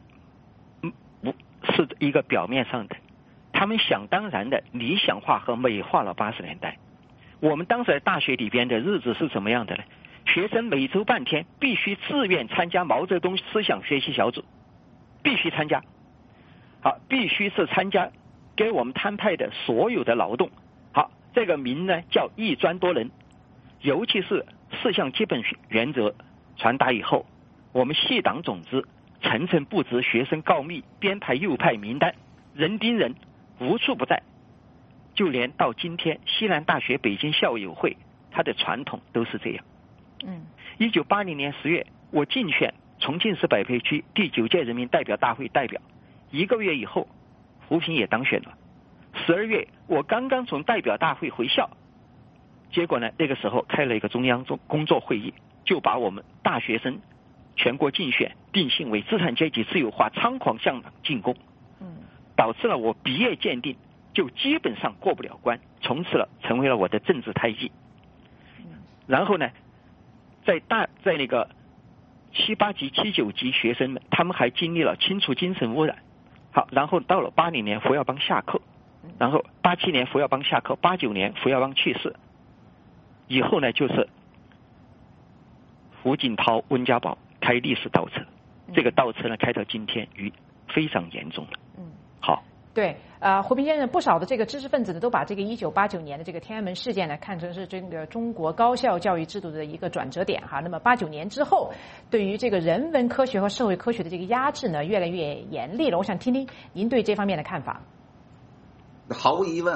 Speaker 5: 一个表面上的，他们想当然的理想化和美化了80年代。我们当时在大学里边的日子是怎么样的呢？学生每周半天必须自愿参加毛泽东思想学习小组，必须参加。好，必须是参加给我们摊派的所有的劳动。好，这个名呢叫一专多能。尤其是4项基本原则传达以后，我们系党总支层层布置，学生告密，编排右派名单，人盯人，无处不在。就连到今天，西南大学北京校友会，它的传统都是这样。1980年10月，我竞选重庆市柏配区第9届人民代表大会代表，1个月以后，胡平也当选了。12月，我刚刚从代表大会回校，结果呢，那个时候开了一个中央工作会议，就把我们大学生全国竞选定性为资产阶级自由化，猖狂向党进攻，导致了我毕业鉴定就基本上过不了关，从此了成为了我的政治胎记。然后呢，在那个7、8级、7、9级学生们，他们还经历了清除精神污染。好，然后到了80年胡耀邦下课，然后87年胡耀邦下课，89年胡耀邦去世，以后呢就是胡锦涛、温家宝开历史倒车，这个倒车呢开到今天非常严重了。好。
Speaker 1: 对，胡平先生，不少的这个知识分子呢，都把这个1989年的这个天安门事件呢，看成是这个中国高校教育制度的一个转折点哈。那么89年之后，对于这个人文科学和社会科学的这个压制呢，越来越严厉了。我想听听您对这方面的看法。
Speaker 4: 毫无疑问，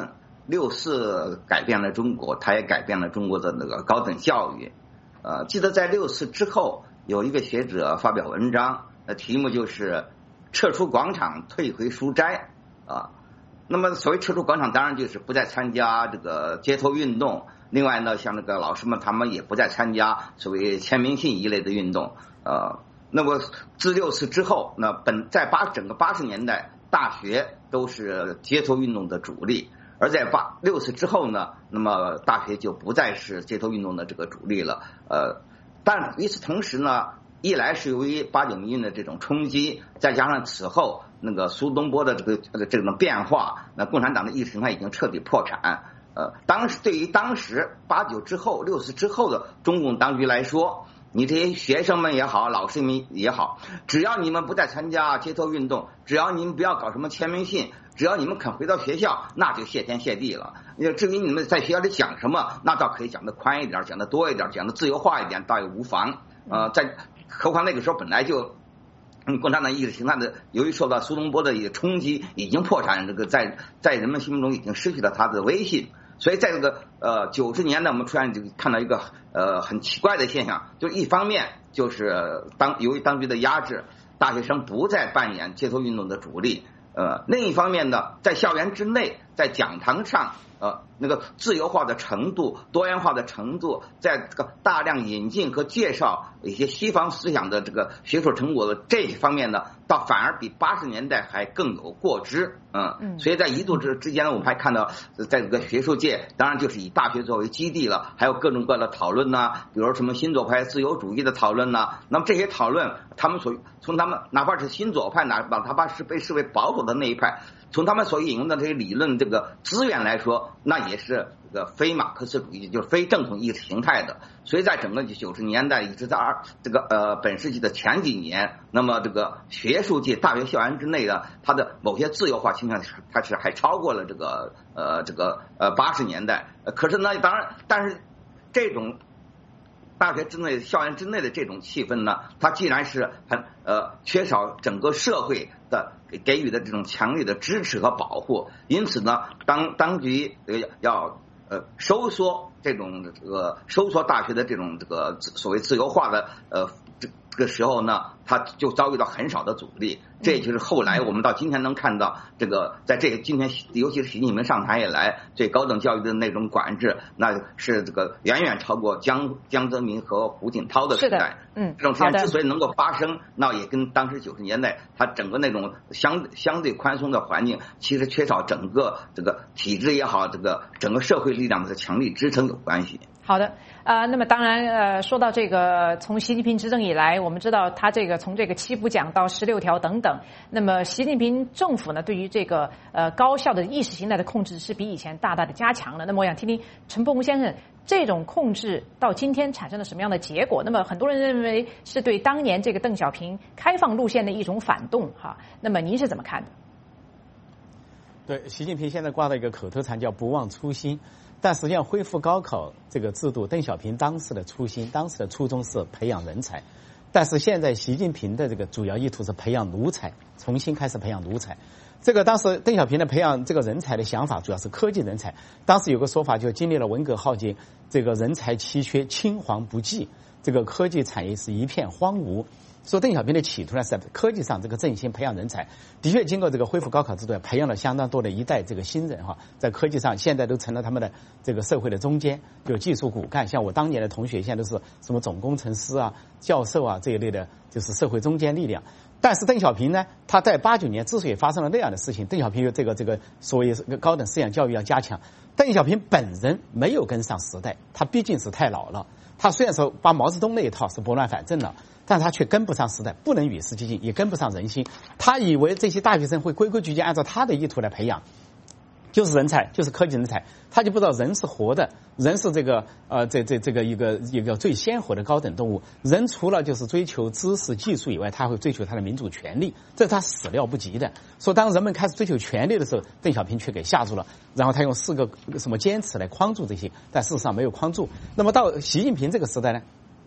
Speaker 4: 6·4改变了中国，它也改变了中国的那个高等教育。记得在6·4之后，有一个学者发表文章，题目就是撤出广场，退回书斋啊。那么所谓撤出广场，当然就是不再参加这个街头运动。另外呢，像那个老师们，他们也不再参加所谓签名信一类的运动。那么自6·4之后，那在整个80年代，大学都是街头运动的主力。而在6·4之后呢，那么大学就不再是街头运动的这个主力了。但与此同时呢，一来是由于8·9民运的这种冲击，再加上此后那个苏东坡的这种变化，那共产党的意识形态已经彻底破产。对于当时8·9之后、6·4之后的中共当局来说，你这些学生们也好，老师们也好，只要你们不再参加街头运动，只要你们不要搞什么签名信，只要你们肯回到学校，那就谢天谢地了。至于你们在学校里讲什么，那倒可以讲得宽一点，讲得多一点，讲得自由化一点，倒也无妨。何况那个时候本来就共产党意识形态的，由于受到苏东坡的一个冲击，已经破产，这个在人们心目中已经失去了它的威信。所以在这个90年代，我们突然就看到一个很奇怪的现象，就是一方面就是由于当局的压制，大学生不再扮演街头运动的主力。另一方面呢，在校园之内，在讲堂上，那个自由化的程度、多元化的程度，在这个大量引进和介绍一些西方思想的这个学术成果的这一方面呢，倒反而比80年代还更有过之。所以在一度之间呢，我们还看到，在这个学术界，当然就是以大学作为基地了，还有各种各样的讨论呐，比如什么新左派自由主义的讨论呐。那么这些讨论，从他们哪怕是新左派，哪怕是被视为保守的那一派，从他们所引用的这些理论这个资源来说，那也是这个非马克思主义，就是非正统意识形态的。所以在整个90年代一直在本世纪的前几年，那么这个学术界大学校园之内的它的某些自由化倾向，它是还超过了这个80年代。可是呢，当然，但是这种大学之内、校园之内的这种气氛呢，它既然是很缺少整个社会的给予的这种强烈的支持和保护，因此呢，当局要收缩大学的这种所谓自由化的这个时候呢，他就遭遇到很少的阻力。这就是后来我们到今天能看到今天尤其是习近平上台以来，对高等教育的那种管制，那是远远超过江泽民和胡锦涛的时代。这种事情之所以能够发生，那也跟当时90年代他整个那种相对宽松的环境，其实缺少整个这个体制也好，整个社会力量的强力支撑有关系。
Speaker 1: 好的，那么当然，说到这个，从习近平执政以来，我们知道他从这个7不讲到16条等等，那么习近平政府呢，对于这个高校的意识形态的控制是比以前大大的加强了。那么我想听听陈伯宏先生，这种控制到今天产生了什么样的结果？那么很多人认为是对当年这个邓小平开放路线的一种反动哈，那么您是怎么看的？
Speaker 2: 对，习近平现在挂的一个口头禅叫不忘初心。但实际上，恢复高考这个制度，邓小平当时的初衷是培养人才，但是现在习近平的这个主要意图是培养奴才，重新开始培养奴才。当时邓小平的培养这个人才的想法主要是科技人才。当时有个说法，就经历了文革浩劫，这个人才奇缺，青黄不继，这个科技产业是一片荒芜。说邓小平的企图呢是在科技上振兴培养人才，的确经过这个恢复高考制度，培养了相当多的一代这个新人哈，在科技上现在都成了他们的这个社会的中坚，就技术骨干。像我当年的同学，现在都是什么总工程师啊、教授啊这一类的，就是社会中坚力量。但是邓小平呢，他在89年之所以发生了那样的事情，邓小平有这个所谓高等思想教育要加强，邓小平本人没有跟上时代，他毕竟是太老了。他虽然说把毛泽东那一套是拨乱反正了，但他却跟不上时代，不能与时俱进，也跟不上人心。他以为这些大学生会规规矩矩按照他的意图来培养，就是人才，就是科技人才，他就不知道人是活的，人是这个一个最鲜活的高等动物。人除了就是追求知识技术以外，他会追求他的民主权利，这是他始料不及的。说当人们开始追求权利的时候，邓小平却给吓住了，然后他用4个什么坚持来框住这些，但事实上没有框住。那么到习近平这个时代呢，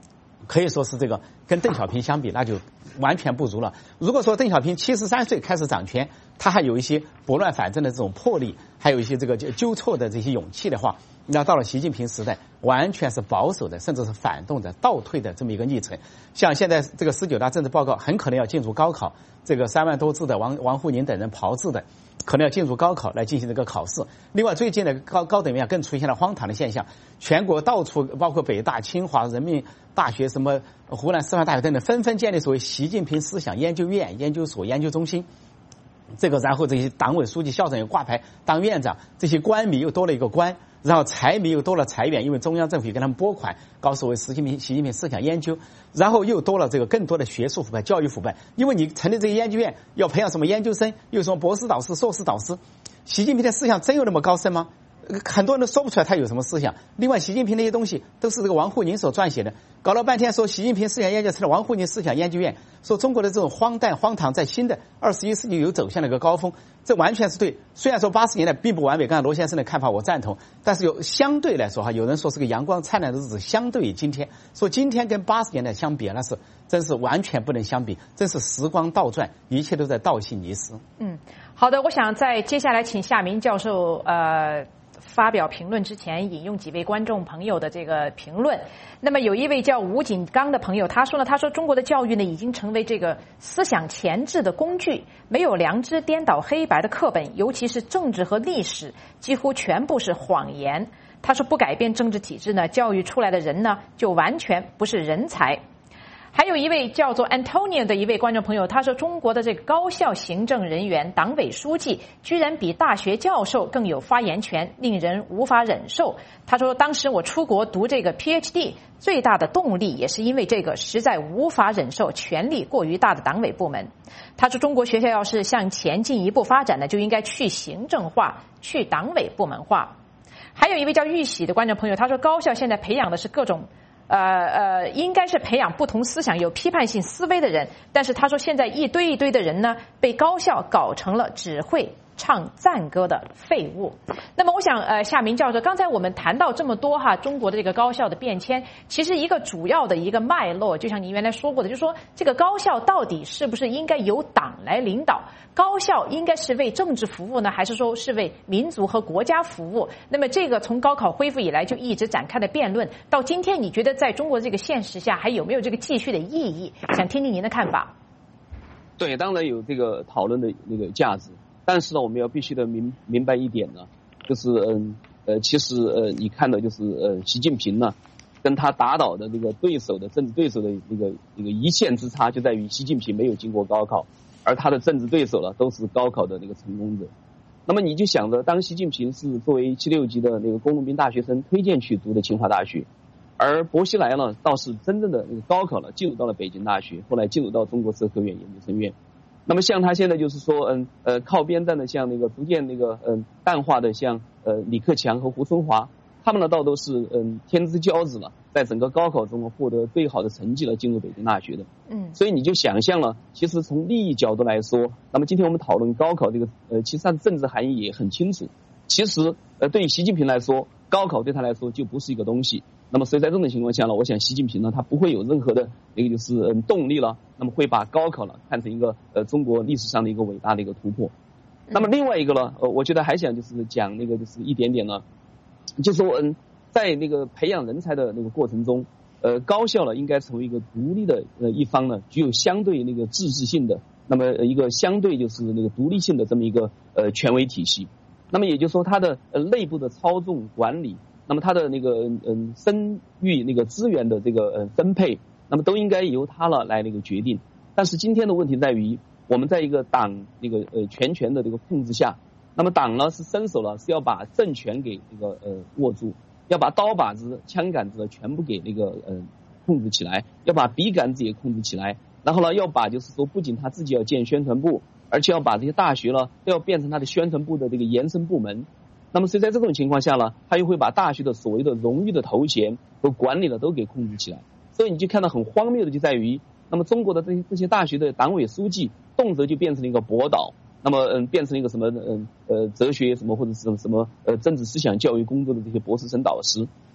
Speaker 2: 可以说是这个跟邓小平相比，那就完全不如了。如果说邓小平73岁开始掌权，他还有一些拨乱反正的这种魄力，还有一些这个纠错的这些勇气的话，那到了习近平时代，完全是保守的，甚至是反动的、倒退的这么一个历程。像现在这个19大政治报告很可能要进入高考，这个3万多字的王沪宁等人炮制的，可能要进入高考来进行这个考试。另外，最近的高等院更出现了荒唐的现象，全国到处包括北大、清华、人民大学、什么湖南师范大学等等，纷纷建立所谓习近平思想研究院、研究所、研究中心。这个然后这些党委书记、校长又挂牌当院长，这些官迷又多了一个官，然后财迷又多了财源，因为中央政府给他们拨款搞所谓习近平思想研究，然后又多了这个更多的学术腐败、教育腐败，因为你成立这些研究院要培养什么研究生，又什么博士导师、硕士导师，习近平的思想真有那么高深吗？很多人都说不出来他有什么思想。另外，习近平那些东西都是这个王沪宁所撰写的，搞了半天说习近平思想研究成了王沪宁思想研究院，说中国的这种荒诞荒唐在新的21世纪有走向了一个高峰，这完全是对。虽然说80年代并不完美，刚才罗先生的看法我赞同，但是有相对来说哈，有人说是个阳光灿烂的日子，相对于今天，说今天跟80年代相比，那是真是完全不能相比，真是时光倒转，一切都在倒行逆施。
Speaker 1: 好的，我想在接下来请夏明教授发表评论之前，引用几位观众朋友的这个评论。那么有一位叫吴锦刚的朋友，他说中国的教育呢已经成为这个思想钳制的工具，没有良知颠倒黑白的课本，尤其是政治和历史几乎全部是谎言。他说不改变政治体制呢，教育出来的人呢就完全不是人才。还有一位叫做 Antonio 的一位观众朋友，他说中国的这个高校行政人员、党委书记居然比大学教授更有发言权，令人无法忍受。他说当时我出国读这个 PhD 最大的动力也是因为这个，实在无法忍受权力过于大的党委部门。他说中国学校要是向前进一步发展呢，就应该去行政化，去党委部门化。还有一位叫玉喜的观众朋友，他说高校现在培养的是各种应该是培养不同思想、有批判性思维的人，但是他说现在一堆一堆的人呢，被高校搞成了只会唱赞歌的废物。那么我想夏明教授，刚才我们谈到这么多中国的这个高校的变迁，其实一个主要的一个脉络，就像您原来说过的，就是说这个高校到底是不是应该由党来领导？高校应该是为政治服务呢，还是说是为民族和国家服务？那么这个从高考恢复以来就一直展开的辩论，到今天你觉得在中国这个现实下还有没有这个继续的意义？想听听您的看法。
Speaker 3: 对，当然有这个讨论的那个价值，但是呢，我们要必须的明白一点呢，就是其实你看到就是习近平呢，跟他打倒的这个政治对手的那个一线之差，就在于习近平没有经过高考，而他的政治对手呢都是高考的那个成功者。那么你就想着，当习近平是作为76级的那个工农兵大学生推荐去读的清华大学，而薄熙来呢倒是真正的那个高考了，进入到了北京大学，后来进入到中国社科院研究生院。那么像他现在就是说靠边站的，像那个逐渐那个淡化的，像李克强和胡春华，他们呢倒都是天之骄子了，在整个高考中获得最好的成绩了，进入北京大学的。所以你就想象了，其实从利益角度来说，那么今天我们讨论高考这个其实它的政治含义也很清楚。其实对于习近平来说，高考对他来说就不是一个东西。那么所以在这种情况下呢，我想习近平呢他不会有任何的那个就是动力了，那么会把高考呢看成一个中国历史上的一个伟大的一个突破。那么另外一个呢我觉得还想就是讲那个就是一点点呢，就说在那个培养人才的那个过程中，高校呢应该成为一个独立的一方呢，具有相对那个自治性的，那么一个相对就是那个独立性的这么一个权威体系。那么也就是说它的内部的操纵管理，那么它的那个生育那个资源的这个分配，那么都应该由它了来那个决定。但是今天的问题在于，我们在一个党那个全权的这个控制下，那么党呢是伸手了，是要把政权给那个握住，要把刀把子、枪杆子全部给那个控制起来，要把笔杆子也控制起来，然后呢要把就是说不仅他自己要建宣传部，而且要把这些大学呢都要变成他的宣传部的这个延伸部门。那么所以在这种情况下呢，他又会把大学的所谓的荣誉的头衔和管理呢都给控制起来。所以你就看到很荒谬的就在于，那么中国的这些大学的党委书记动辄就变成了一个博导，那么变成了一个什么哲学什么或者是什么政治思想教育工作的这些博士生导师。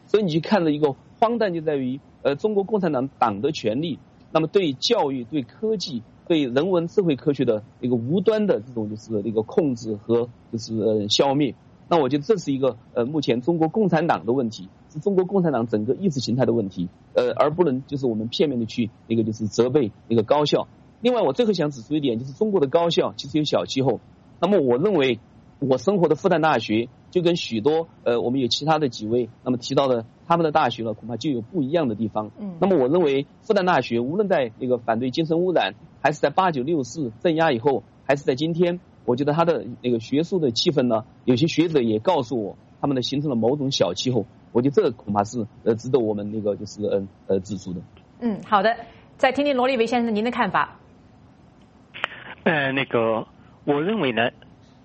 Speaker 3: 所以你去看的一个荒诞就在于，中国共产党的权力，那么对教育、对科技、对人文社会科学的一个无端的这种就是一个控制和就是消灭。那我觉得这是一个目前中国共产党的问题，是中国共产党整个意识形态的问题，而不能就是我们片面的去就是责备高校。另外，我最后想指出一点，就是中国的高校其实有小气候。那么我认为，我生活的复旦大学就跟许多我们有其他的几位那么提到的他们的大学呢，恐怕就有不一样的地方。那么我认为复旦大学无论在反对精神污染，还是在8964镇压以后，还是在今天，我觉得他的学术的气氛呢，有些学者也告诉我，他们形成了某种小气候。我觉得这个恐怕是值得我们就是指出的。
Speaker 1: 好的，再听听罗立维先生您的看法。
Speaker 5: 我认为呢，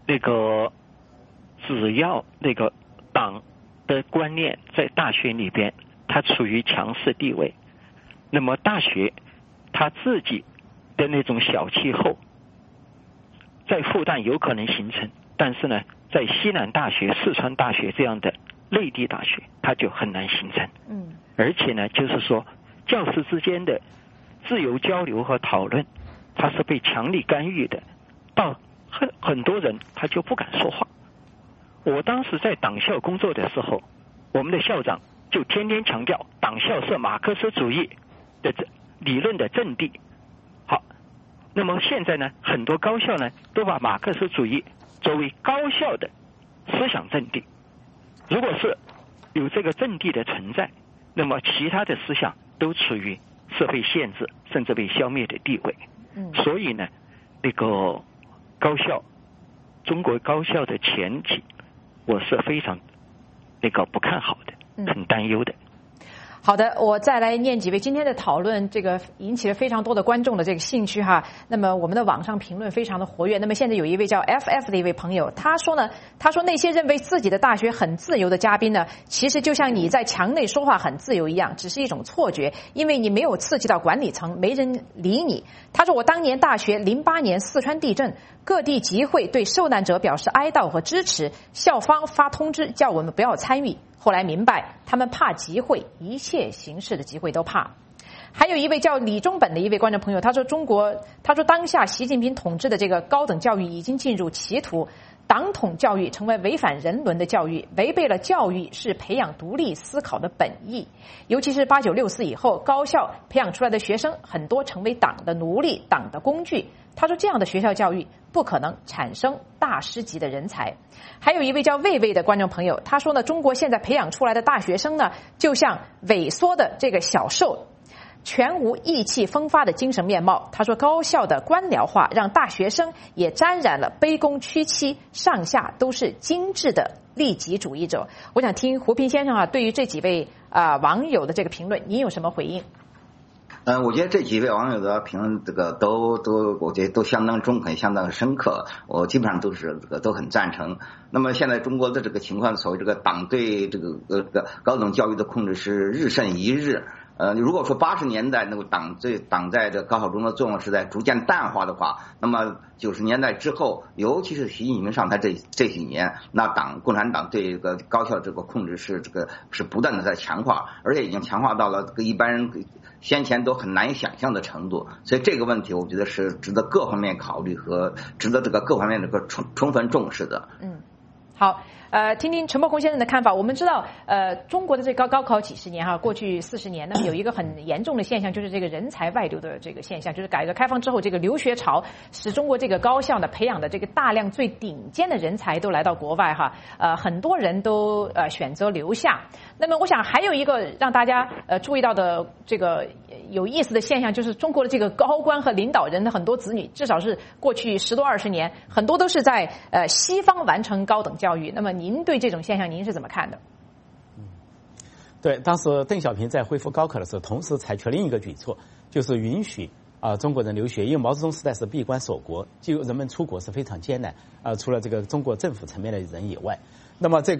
Speaker 5: 只要党的观念在大学里边，它处于强势地位，那么大学它自己的那种小气候，在复旦有可能形成，但是呢，在西南大学、四川大学这样的内地大学，它就很难形成。而且呢，就是说，教师之间的自由交流和讨论，它是被强力干预的，到很多人他就不敢说话。我当时在党校工作的时候，我们的校长就天天强调党校是马克思主义的理论的阵地。好，那么现在呢，很多高校呢都把马克思主义作为高校的思想阵地。如果是有这个阵地的存在，那么其他的思想都处于是被限制甚至被消灭的地位。所以呢，高校，中国高校的前景，我是非常不看好的，很担忧的。
Speaker 1: 好的，我再来念几位今天的讨论，引起了非常多的观众的兴趣哈。那么我们的网上评论非常的活跃。那么现在有一位叫 FF 的一位朋友，他说那些认为自己的大学很自由的嘉宾呢，其实就像你在墙内说话很自由一样，只是一种错觉，因为你没有刺激到管理层，没人理你。他说我当年大学08年四川地震，各地集会对受难者表示哀悼和支持，校方发通知叫我们不要参与。后来明白，他们怕集会，一切形式的集会都怕。还有一位叫李中本的一位观众朋友，他说当下习近平统治的高等教育已经进入歧途，党统教育成为违反人伦的教育，违背了教育是培养独立思考的本意。尤其是8964以后，高校培养出来的学生很多成为党的奴隶、党的工具。他说这样的学校教育不可能产生大师级的人才。还有一位叫魏魏的观众朋友，他说呢，中国现在培养出来的大学生呢，就像萎缩的小兽，全无意气风发的精神面貌。他说高校的官僚化让大学生也沾染了卑躬屈膝，上下都是精致的利己主义者。我想听胡平先生对于这几位网友的评论，您有什么回应？
Speaker 4: 我觉得这几位网友的评论我觉得都相当中肯，相当深刻，我基本上都很赞成。那么现在中国的情况，所谓党对高等教育的控制是日甚一日。如果说80年代党在高考中的作用是在逐渐淡化的话，那么90年代之后，尤其是习近平上台这几年，那共产党对高校控制是不断的在强化，而且已经强化到了一般人先前都很难以想象的程度。所以这个问题我觉得是值得各方面考虑和值得各方面充分重视的。
Speaker 1: 好，听听陈伯宏先生的看法。我们知道，中国的高考几十年过去40年呢，有一个很严重的现象，就是人才外流的现象，就是改革开放之后留学潮使中国高校呢培养的大量最顶尖的人才都来到国外很多人都选择留下。那么我想还有一个让大家注意到的有意思的现象，就是中国的高官和领导人的很多子女，至少是过去10多20年，很多都是在西方完成高等教育。那么您对这种现象您是怎么看的？
Speaker 2: 对，当时邓小平在恢复高考的时候，同时采取另一个举措，就是允许中国人留学，因为毛泽东时代是闭关锁国，就人们出国是非常艰难除了中国政府层面的人以外，那么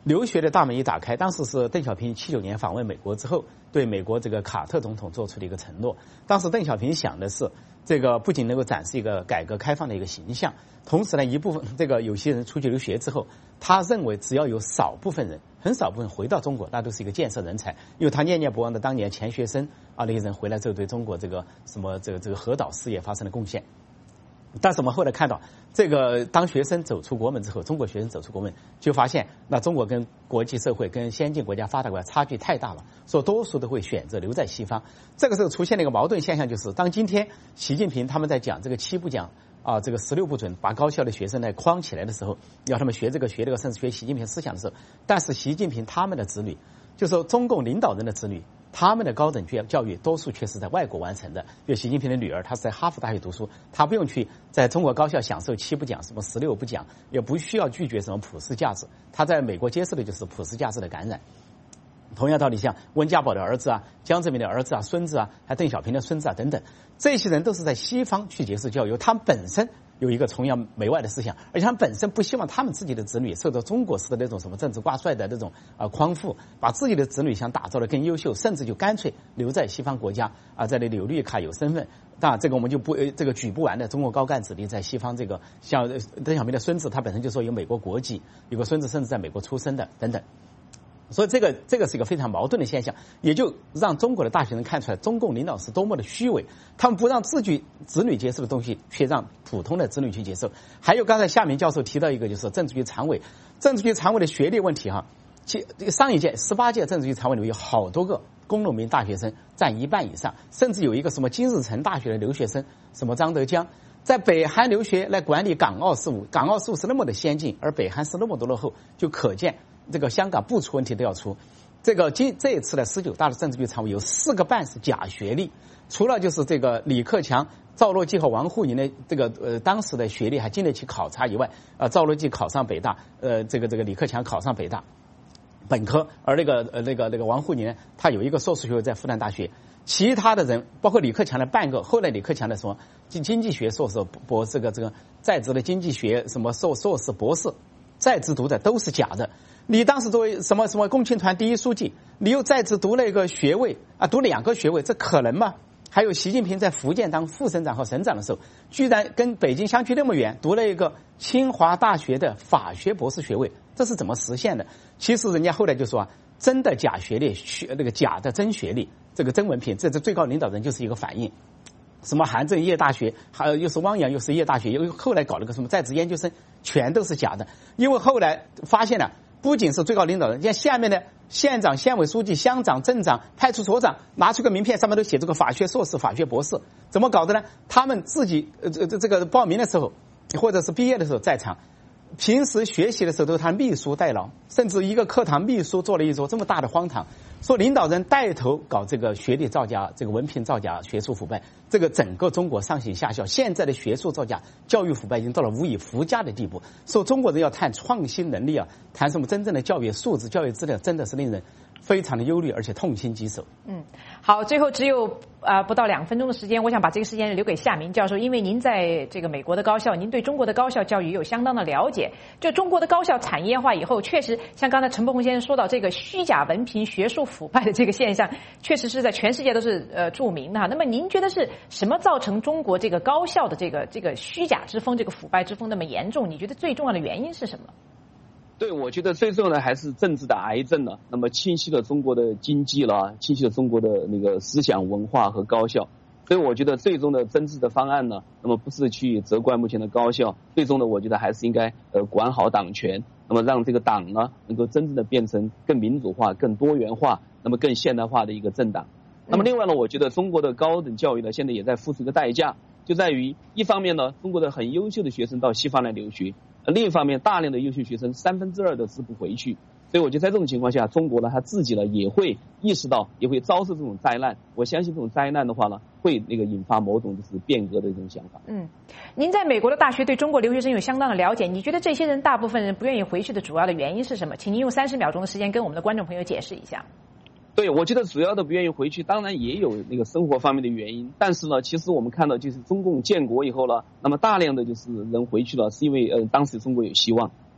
Speaker 2: 留学的大门一打开，当时是邓小平79年访问美国之后，对美国这个卡特总统做出的一个承诺。当时邓小平想的是，这个不仅能够展示一个改革开放的一个形象，同时呢，一部分这个有些人出去留学之后，他认为只要有少部分人，很少部分回到中国，那都是一个建设人才，因为他念念不忘的当年钱学森那些人回来之后，对中国这个什么这个核岛事业发生了贡献。但是我们后来看到，这个当学生走出国门之后，中国学生走出国门，就发现那中国跟国际社会、跟先进国家、发达国家差距太大了，所以多数都会选择留在西方。这个时候出现了一个矛盾现象，就是当今天习近平他们在讲这个7不讲啊，这个16不准，把高校的学生来框起来的时候，要他们学这个学那个，甚至学习近平思想的时候，但是习近平他们的子女，就是说中共领导人的子女，他们的高等教育多数却是在外国完成的。比如习近平的女儿，她是在哈佛大学读书，她不用去在中国高校享受7不讲，什么16不讲，也不需要拒绝什么普世价值。她在美国接受的就是普世价值的感染。同样道理，像温家宝的儿子啊、江泽民的儿子啊、孙子啊，还邓小平的孙子啊等等，这些人都是在西方去接受教育，他们本身有一个崇洋媚外的思想，而且他们本身不希望他们自己的子女受到中国式的那种什么政治挂帅的那种匡扶，把自己的子女想打造的更优秀，甚至就干脆留在西方国家啊，在那里有绿卡有身份。当然这个我们就不这个举不完的中国高干子弟在西方，这个像邓小平的孙子，他本身就说有美国国籍，有个孙子甚至在美国出生的等等。所以这个是一个非常矛盾的现象，也就让中国的大学生看出来中共领导是多么的虚伪，他们不让自己子女接受的东西，却让普通的子女去接受。还有刚才夏明教授提到一个，就是政治局常委的学历问题哈，上一届18届政治局常委里面有好多个工农民大学生占1半以上，甚至有一个什么金日成大学的留学生，什么张德江，在北韩留学来管理港澳事务，港澳事务是那么的先进，而北韩是那么多落后，就可见这个香港不出问题都要出。这一次的19大的政治局常委有4个半是假学历，除了就是这个李克强、赵乐际和王沪宁的这个当时的学历还经得起考察以外，赵乐际考上北大，这个李克强考上北大本科，而那个王沪宁呢，他有一个硕士学位在复旦大学。其他的人，包括李克强的半个，后来李克强的什么经济学硕士博这个在职的经济学什么硕士博士在职读的都是假的。你当时作为什么共青团第一书记，你又在职读了一个学位啊，读2个学位，这可能吗？还有习近平在福建当副省长和省长的时候，居然跟北京相距那么远，读了一个清华大学的法学博士学位，这是怎么实现的？其实人家后来就说啊，真的假学历，那个假的真学历，这个真文凭，这最高领导人就是一个反应。什么韩正业大学，还有又是汪洋又是业大学，又后来搞了个什么在职研究生，全都是假的。因为后来发现了，不仅是最高领导人，像下面的县长、县委书记、乡长、镇长、派出所长，拿出个名片，上面都写这个法学硕士、法学博士，怎么搞的呢？他们自己这个报名的时候，或者是毕业的时候在场，平时学习的时候都是他秘书代劳，甚至一个课堂秘书做了一桌这么大的荒唐，说领导人带头搞这个学历造假、这个文凭造假、学术腐败，这个整个中国上行下效，现在的学术造假、教育腐败已经到了无以复加的地步。说中国人要谈创新能力啊，谈什么真正的教育素质、教育质量，真的是令人非常的忧虑，而且痛心疾首。
Speaker 1: 好，最后只有不到2分钟的时间，我想把这个时间留给夏明教授，因为您在这个美国的高校，您对中国的高校教育有相当的了解。就中国的高校产业化以后，确实像刚才陈伯宏先生说到这个虚假文凭、学术腐败的这个现象，确实是在全世界都是著名的哈。那么您觉得是什么造成中国这个高校的这个虚假之风、这个腐败之风那么严重？你觉得最重要的原因是什么？
Speaker 3: 对，我觉得最重要的还是政治的癌症了。那么侵袭了中国的经济了，侵袭了中国的那个思想文化和高校。所以我觉得最终的真治的方案呢，那么不是去责怪目前的高校，最终的我觉得还是应该管好党权，那么让这个党呢能够真正的变成更民主化、更多元化、那么更现代化的一个政党。那么另外呢，我觉得中国的高等教育呢现在也在付出一个代价，就在于一方面呢，中国的很优秀的学生到西方来留学，另一方面大量的优秀学生2/3都是不回去。所以我觉得在这种情况下，中国呢他自己呢也会意识到，也会遭受这种灾难。我相信这种灾难的话呢，会引发某种就是变革的一种想法。
Speaker 1: 您在美国的大学对中国留学生有相当的了解，你觉得这些人大部分人不愿意回去的主要的原因是什么？请您用30秒钟的时间跟我们的观众朋友解释一下。
Speaker 3: 对，我觉得主要的不愿意回去，当然也有那个生活方面的原因，但是呢，其实我们看到就是中共建国以后呢，那么大量的就是人回去了，是因为当时中国有希望。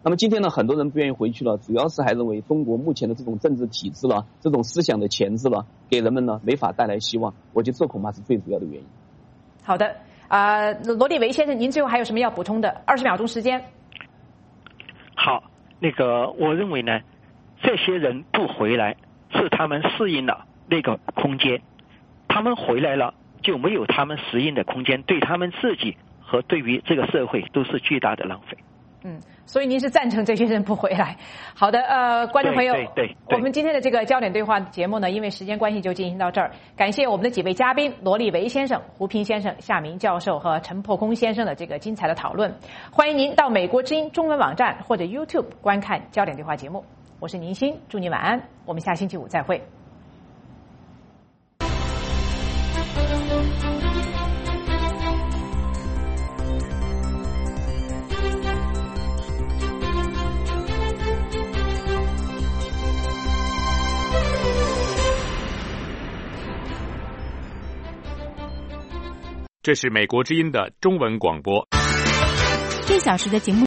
Speaker 3: 那么今天呢，很多人不愿意回去了，主要是还认为中国目前的这种政治体制了，这种思想的钳制了，给人们呢没法带来希望。我觉得这恐怕是最主要的原因。
Speaker 1: 好的，罗立维先生，您最后还有什么要补充的？20秒钟时间。
Speaker 5: 好，我认为呢，这些人不回来是他们适应了那个空间，他们回来了就没有他们适应的空间，对他们自己和对于这个社会都是巨大的浪费。
Speaker 1: 所以您是赞成这些人不回来。好的，观众朋友，
Speaker 5: 对，
Speaker 1: 我们今天的这个焦点对话节目呢，因为时间关系就进行到这儿。感谢我们的几位嘉宾罗立维先生、胡平先生、夏明教授和陈破空先生的这个精彩的讨论。欢迎您到美国之音中文网站或者 YouTube 观看焦点对话节目。我是宁欣，祝您晚安，我们下星期五再会。
Speaker 10: 这是美国之音的中文广播。
Speaker 11: 1小时的节目